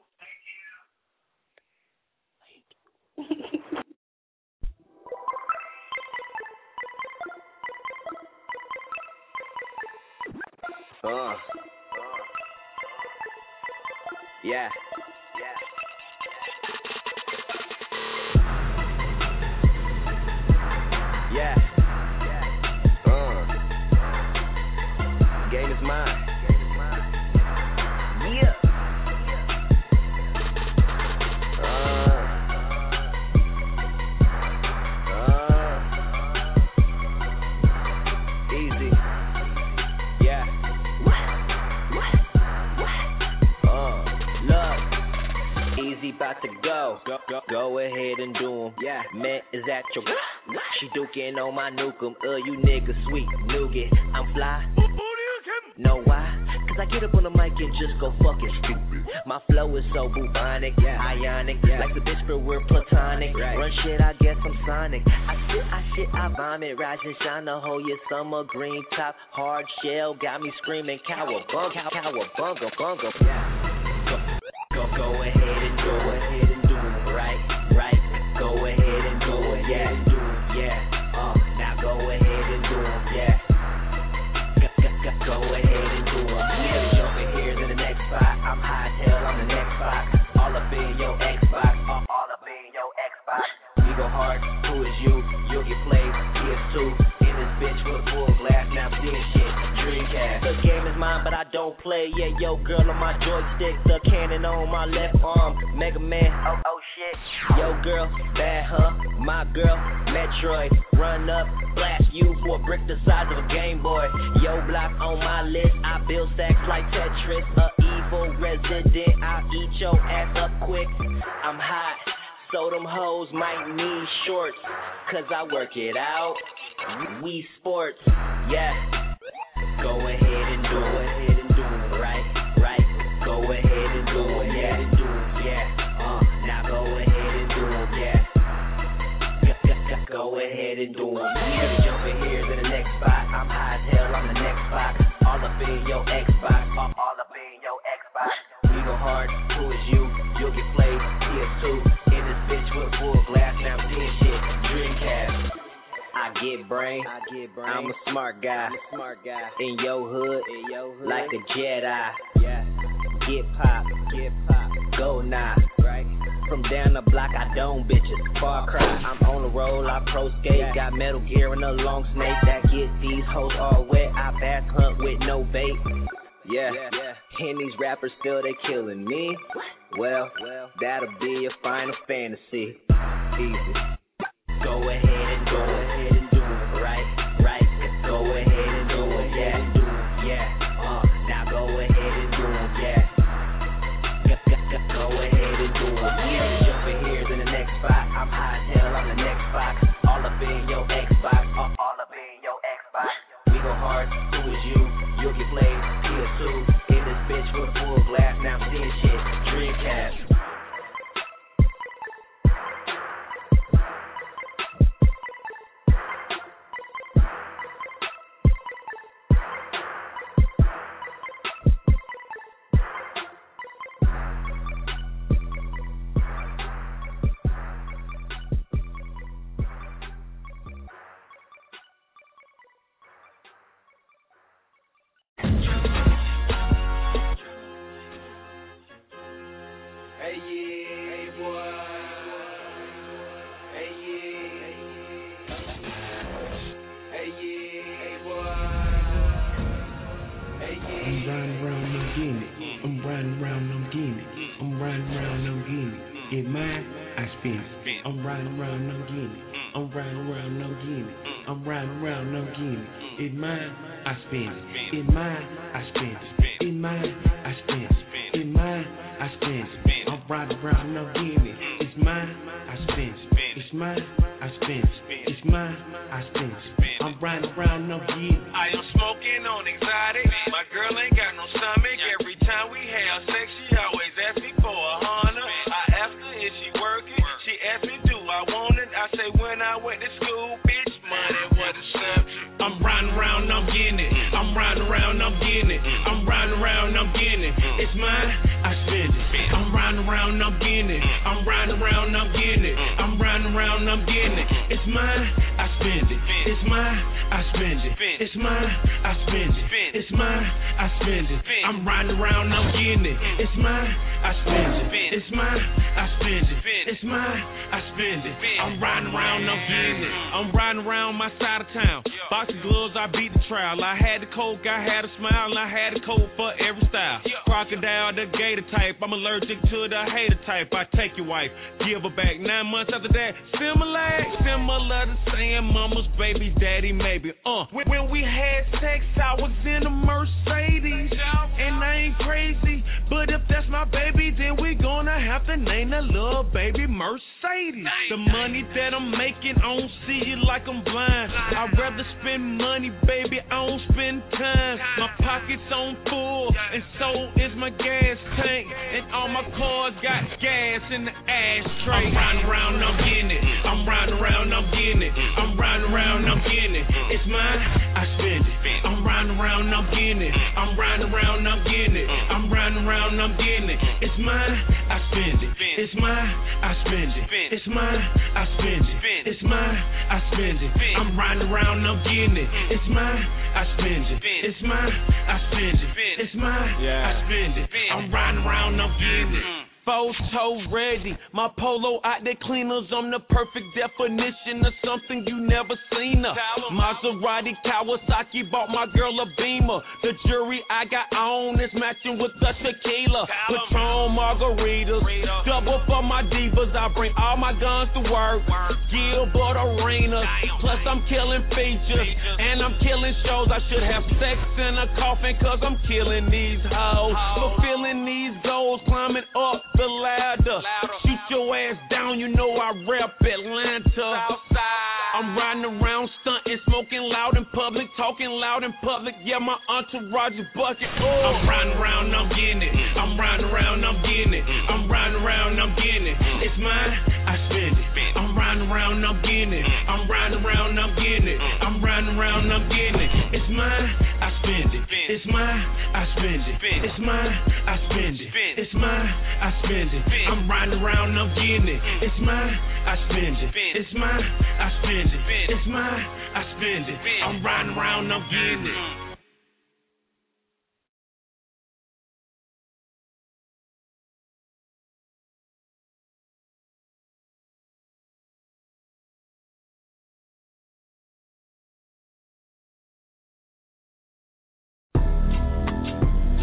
Yeah. Yeah. Game is mine. Yeah. Easy. Yeah. Look. Easy about to go. Go ahead and do 'em. Yeah. Man is at your. She duking on my nukem. You niggas sweet nougat. I'm fly. Know why? Cause I get up on the mic and just go fucking stupid. My flow is so bubonic, ionic, like the bitch but we're platonic. Run shit, I guess I'm Sonic. I shit, I vomit, rise and shine the whole year summer. Green top, hard shell, got me screaming cowabunga. Go ahead and do it, right. Go ahead and do it, yeah. Now go ahead and do it, yeah. Go ahead and do it. Yeah, jumping here to the next spot. I'm high as hell, I'm the next spot. All up in your Xbox, all up in your Xbox. We go hard, who is you? You'll get played, PS2. In this bitch with a full glass, now I'm seeing shit. Dreamcast. The game is mine, but I don't play. Yeah, yo, girl on my joystick. The cannon on my left arm. Mega Man, oh shit. Yo, girl, bad, huh? My girl, Metroid. Run up, blast you for a brick the size of a Game Boy. Yo, block on my list. I build stacks like Tetris. A evil resident. I'll eat your ass up quick. I'm hot, so them hoes might need shorts. Cause I work it out. We sports, yeah. Go ahead and do it, right. Go ahead and do it, yeah. Now go ahead and do it, yeah. Go ahead and do it. Every jumping here to the next spot. I'm high as hell, I'm the next spot. All up in your Xbox, all up in your Xbox. We go hard, who is you? You'll get played, PS2. In this bitch with a full glass, now I'm seeing shit. Dreamcast. I get brain. I'm a smart guy. In your hood, like a Jedi. Yeah. Get pop. Go now. Right. From down the block, I don't bitches. Far cry. I'm on the roll. I pro skate. Got metal gear and a long snake that get these hoes all wet. I bass hunt with no bait. Yeah, and these rappers feel they killing me. Well, that'll be a final fantasy. Easy. Go ahead and do it, right. Go ahead and do it, yeah. Now go ahead and do it, yeah. Go ahead and do it, yeah. Jumping here's in the next spot. I'm high as hell, I'm the next spot. All up in your Xbox, all up in your Xbox. We go hard, who is you? You'll get played, PS2. In this bitch with a full glass, now I'm seeing shit. Dreamcast.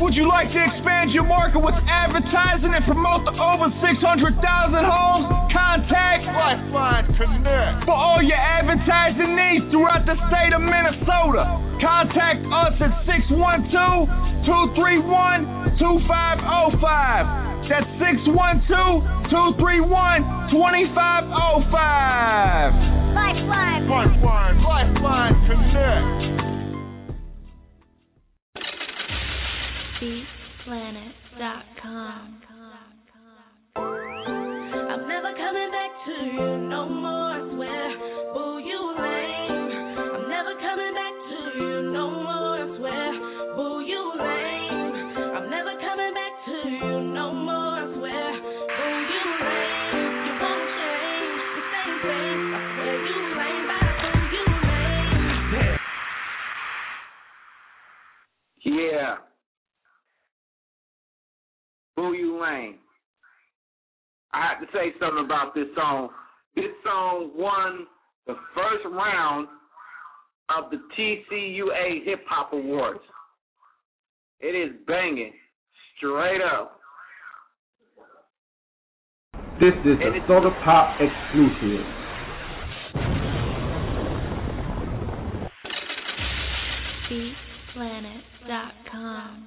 Would you like to expand your market with advertising and promote the over 600,000 homes? Contact Lifeline Connect. For all your advertising needs throughout the state of Minnesota, contact us at 612-231-2505. That's 612-231-2505. Lifeline Connect. BeatPlanet.com. I'm never coming back to you no more, I swear. Boo, you lame. I'm never coming back to you no more, I swear. Boo, you lame. I'm never coming back to you no more, I swear. Boo, you lame. You won't change the same thing. I swear you lame, bye, boo, you lame. Yeah. Boo You Lane. I have to say something about this song. This song won the first round of the TCUA Hip Hop Awards. It is banging, straight up. This is a Soda Pop exclusive. BeatPlanet.com.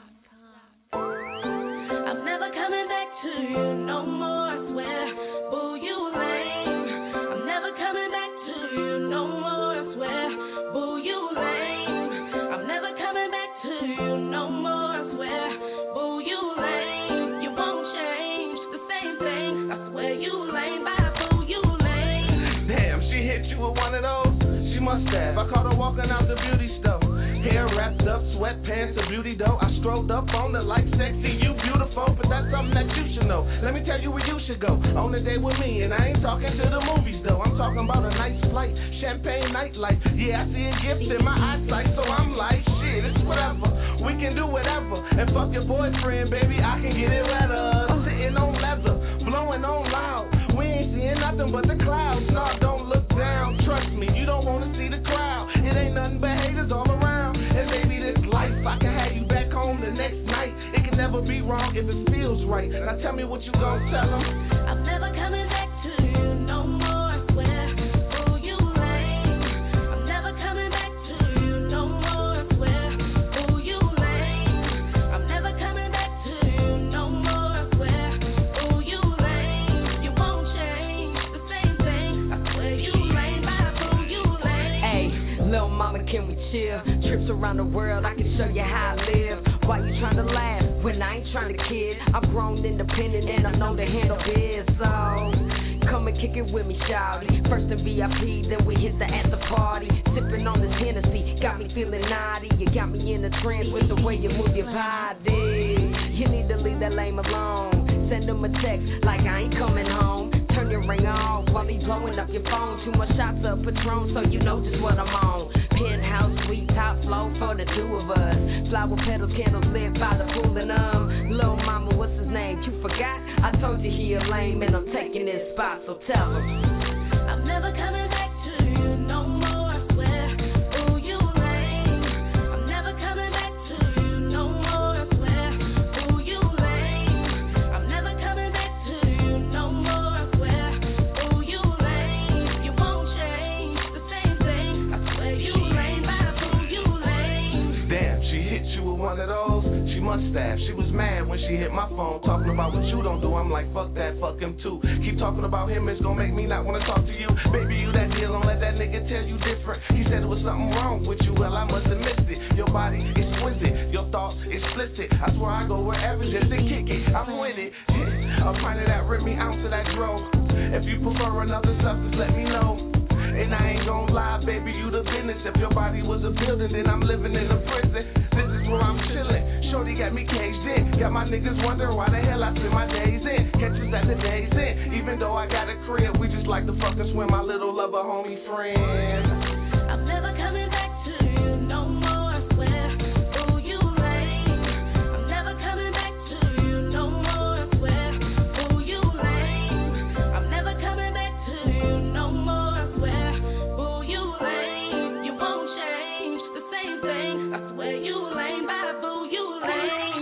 I'm never coming back to you no more, I swear. Boo, you lame. I'm never coming back to you no more, I swear. Boo, you lame. I'm never coming back to you no more, I swear. Boo, you lame. You won't change the same thing. I swear you lame, bye, boo, you lame. Damn, she hit you with one of those? She must have. I caught her walking out the beauty store. Hair wrapped up, sweatpants, a beauty dough. I strolled up on her like sexy, you beautiful, but that's something that you should know. Let me tell you where you should go. On a date with me, and I ain't talking to the movies though. I'm talking about a nice flight, champagne nightlife. Yeah, I see a gift in my eyesight, so I'm like, shit, it's whatever. We can do whatever, and fuck your boyfriend, baby, I can get it wetter. Sitting on leather, blowing on loud. We ain't seeing nothing but the clouds. No, don't look down. Trust me, you don't wanna see the crowd. It ain't nothing but haters all around. And maybe this life, I can have you back home the next night. It can never be wrong if it feels right. Now tell me what you gon' tell them. I'm never coming back to you no more, I swear. Boo, you lame. I'm never coming back to you no more, I swear. Boo, you lame. I'm never coming back to you no more, I swear. Boo, you lame. You won't change the same thing. I swear you lame, bye, boo, you lame. Hey, little mama, can we chill? Trips around the world, I can show you how I live. Why you trying to laugh when I ain't trying to kid? I'm grown, independent, and I know to handle biz. So come and kick it with me, shawty. First in VIP, then we hit the after party. Sipping on this Hennessy, got me feeling naughty. You got me in a trance with the way you move your body. You need to leave that lame alone. Send him a text like I ain't coming home. Turn your ring off while he blowing up your phone. Too much shots of Patron, so you know just what I'm on. Penthouse suite, top floor for the two of us. Flower petals, candles lit by the pool and little mama, what's his name? You forgot? I told you he a lame and I'm taking his spot, so tell him. I'm never coming back to you no more, I swear. Ooh, you lame. I'm never coming back to you no more, I swear. Ooh, you lame. I'm never coming back to you no more, I swear. Ooh, you lame. You won't change the same thing. I swear you lame, bye, boo, you lame. Damn, she hit you with one of those? She must have. She was mad when she hit my phone, talking about what you don't do. I'm like, fuck that, fuck him too. Keep talking about him, it's gonna make me not wanna talk to you. Baby, you that deal, don't let that nigga tell you different. He said it was something wrong with you, well, I must have missed it. Your body exquisite, your thoughts explicit. I swear I go wherever just to kick it. I'm with it. A pint of that rip me ounce of that dro. If you prefer another substance, let me know. And I ain't gon' lie, baby, you the business. If your body was a building, then I'm living in a prison. This is where I'm chillin'. Shorty got me caged in. Got my niggas wondering why the hell I spend my days in. Catch us at the days in. Even though I got a crib, we just like to fuck and swim, my little lover homie friend. I'm never coming back to you no more, I swear. Ooh, you lame. I'm never coming back to you no more, I swear. Ooh, you lame. I'm never coming back to you no more, I swear. Ooh, you lame. You won't change the same thing. I swear you lame, bye, boo, you lame.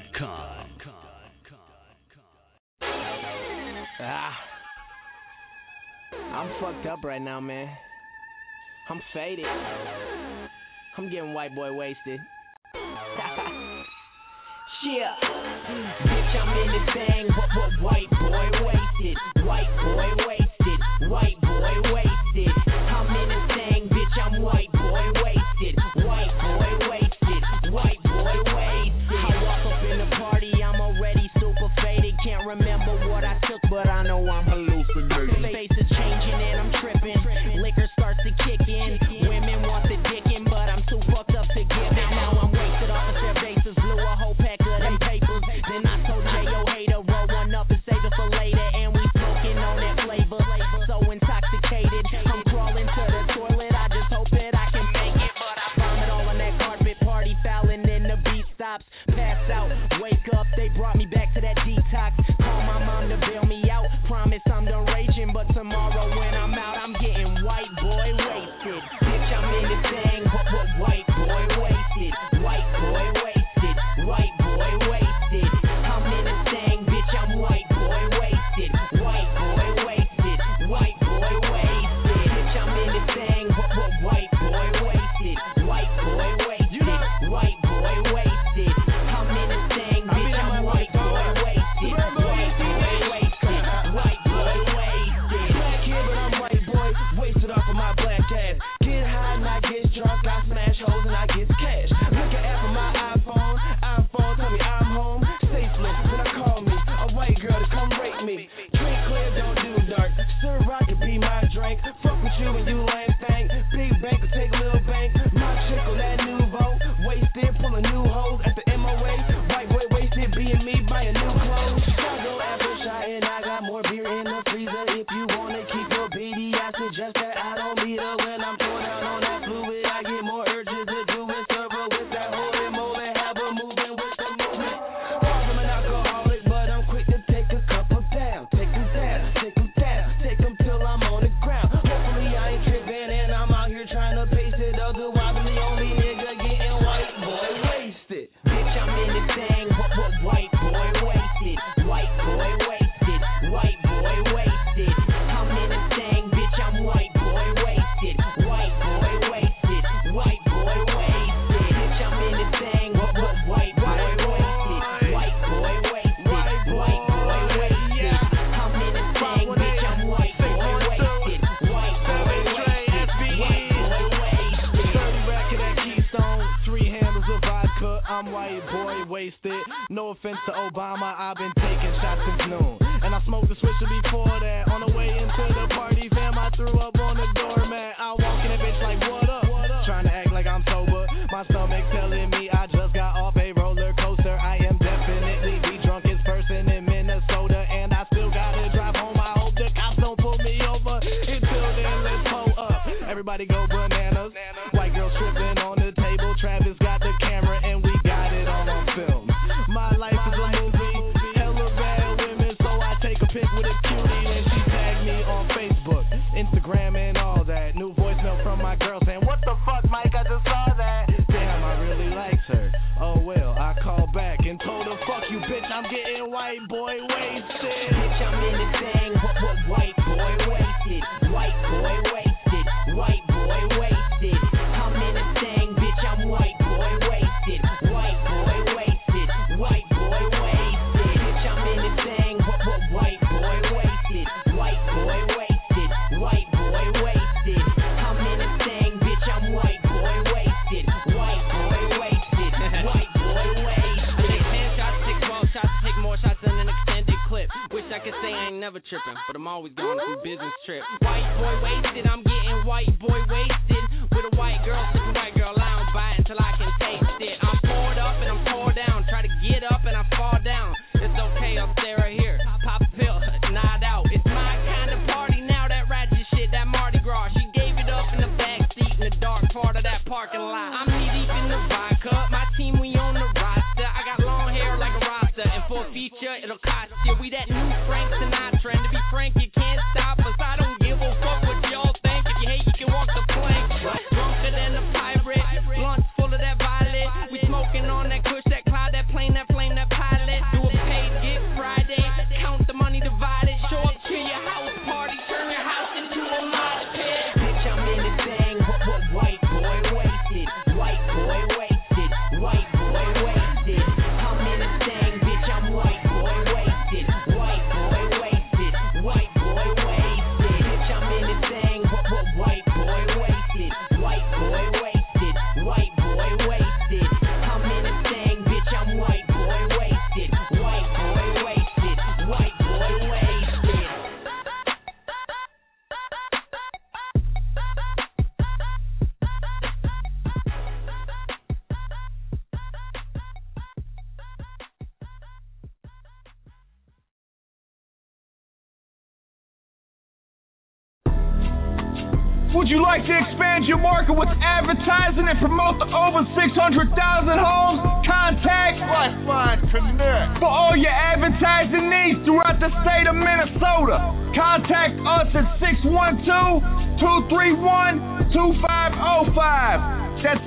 Khan. I'm fucked up right now, man. I'm faded. I'm getting white boy wasted. Yeah. Bitch, I'm in this thing, what white boy wasted. White boy wasted. White boy wasted. I'm in this thing, bitch, I'm white boy wasted. White boy wasted. White boy wasted. I walk up in the party, I'm already super faded. Can't remember what I took, but I know I'm hallucinating. Face is changing and I'm tripping. Liquor starts to kick in. Women want the dickin', but I'm too fucked up to give it. Now I'm wasted off of their bases. Blew a whole pack of them papers. Then I told J.O. Hater, roll one up and save it for later. And we smoking on that flavor. So intoxicated, I'm crawling to the toilet. I just hope that I can make it, but I vomit all on that carpet. Party fouling, then the beat stops. Pass out, wake up. They brought me back to that detox. Call my mom to bail me out. Promise I'm done raging, but tomorrow when I'm out, I'm getting white boy wasted. Bitch, I'm in this thing, what white boy wasted. White boy wasted. White boy wasted. I'm in this thing, bitch, I'm white boy wasted. White boy wasted. White boy wasted. Bitch, I'm in this thing, what white boy wasted. White boy wasted. White boy wasted. I'm in this thing, bitch, I'm white boy wasted. White boy wasted. White boy wasted. Black here, but I'm white boy wasted off of my black ass. Get high and I get drunk, I smash holes and I get cash. Look at app on my iPhone tell me I'm home safely. Then I call me a white girl to come rape me. Drink clear, don't do dark. Sir Rock could be my drink. Fuck with you and you lame thing. Big bank will take a little bank. My chick on that new boat. Wasted, pulling new hoes at the MOA. White boy wasted, being me, buying new clothes. Chicago apple shot and I got more beer in the freezer. If you wanna keep your BD, I suggest that I don't meet her when I'm tore down on that fluid. I get more urges to do it. Serve her with that holy moly. Have her moving with the movement. I'm an alcoholic, but I'm quick to take a couple down. Take them down, take them down. Take them till I'm on the ground. Hopefully I ain't tripping and I'm out here trying to pace it. Otherwise I'm the only nigga getting white boy wasted. Bitch, I'm in this thing, what white boy wasted. White boy wasted. White boy wasted. I'm in this thing, bitch, I'm white boy wasted. White boy wasted. White boy wasted. Bitch, I'm in this thing, what white boy wasted. White boy wasted. White boy wasted. I'm in this thing, bitch, I'm white boy wasted. White boy wasted. White boy wasted. 30 rack of that Keystone, 3 handles of vodka. I'm white boy wasted. No offense to Obama, I've been taking shots since noon. And I smoked the switcher before that. On the way into the party, fam, I threw up on the doormat. I walk in that bitch like, what up? Trying to act like I'm sober. My stomach telling me I just got off a roller coaster. I am definitely the drunkest person in Minnesota. And I still gotta drive home. I hope the cops don't pull me over. Until then, let's pull up. Everybody go bananas. White girl stripping on the table. Travis got the camera and we got it all on film. My life is a movie. Hella bad women, so I take a pic with a cutie. And she tagged me on Facebook, Instagram, and all that. New voicemail from my girl saying, what the fuck, Mike? I just saw that. Damn, I really liked her. Oh well, I called back and told her, fuck you, bitch, I'm getting white boy wasted. Bitch, I'm in this thing, what white boy wasted. White boy wasted. White boy wasted. I'm in this thing, bitch, I'm white boy wasted. White boy wasted. White boy wasted. Bitch, I'm in this thing, what white boy wasted. White boy wasted. White boy wasted. I'm in this thing, bitch, I'm white boy wasted. White boy wasted. White boy wasted. I take 10 shots, take 12 shots, take more shots than an extended clip. Wish I could say I ain't never tripping, but I'm always going to business trip. White boy wasted, I'm getting white boy wasted. With a white girl, sipping white girl, I don't buy it until I can taste it. I'm poured up and I'm tore down, try to get up and I fall down. It's okay, I'll stay right here. Pop a pill, nod out. It's my kind of party now, that ratchet shit, that Mardi Gras. She gave it up in the backseat in the dark part of that parking lot. I'm knee deep in the vodka, my team, we on the roster. I got long hair like a roster, and for a feature, it'll cost you. We that new Frank Sinatra, and to be frank, you can't stop us. I don't give a fuck what y'all think. If you hate, you can walk the plank. Drunker than a pirate, blunt full of that violet. We smoking on that kush, that cloud, that plane, that flame, that pilot. Would you like to expand your market with advertising and promote the over 600,000 homes? Contact Lifeline Connect. For all your advertising needs throughout the state of Minnesota, contact us at 612-231-2505. That's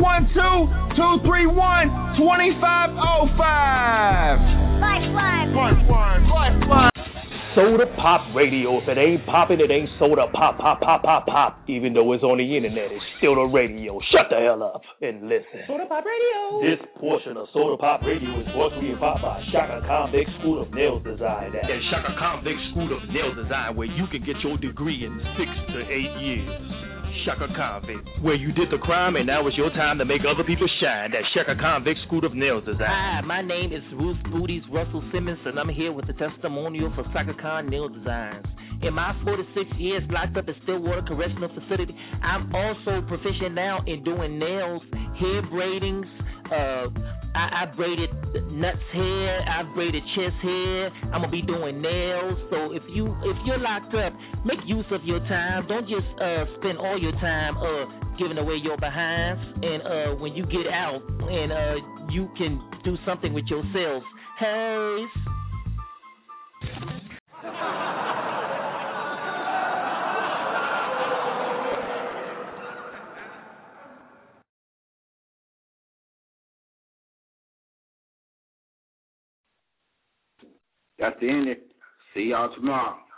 612-231-2505. Lifeline. Soda Pop Radio. If it ain't popping, it ain't soda pop. Even though it's on the internet, it's still the radio. Shut the hell up and listen. Soda Pop Radio. This portion of Soda Pop Radio is brought to you in part by Shaka Khan Vic School of Nails Design. At Shaka Khan Vic School of Nails Design, where you can get your degree in 6 to 8 years. Shaka Khan Vic, where you did the crime and now it's your time to make other people shine. That's Shaka Khan Vic School of Nails Design. Hi, my name is Ruth Booties Russell Simmons, and I'm here with a testimonial for Shaka Khan Nail Designs. In my 46 years locked up at Stillwater Correctional Facility, I'm also proficient now in doing nails, hair braidings. I braided nuts hair, I've braided chest hair. I'm gonna be doing nails. So if you're locked up, make use of your time. Don't just spend all your time giving away your behinds. And when you get out, and you can do something with yourselves. Hey. That's the end. See y'all tomorrow.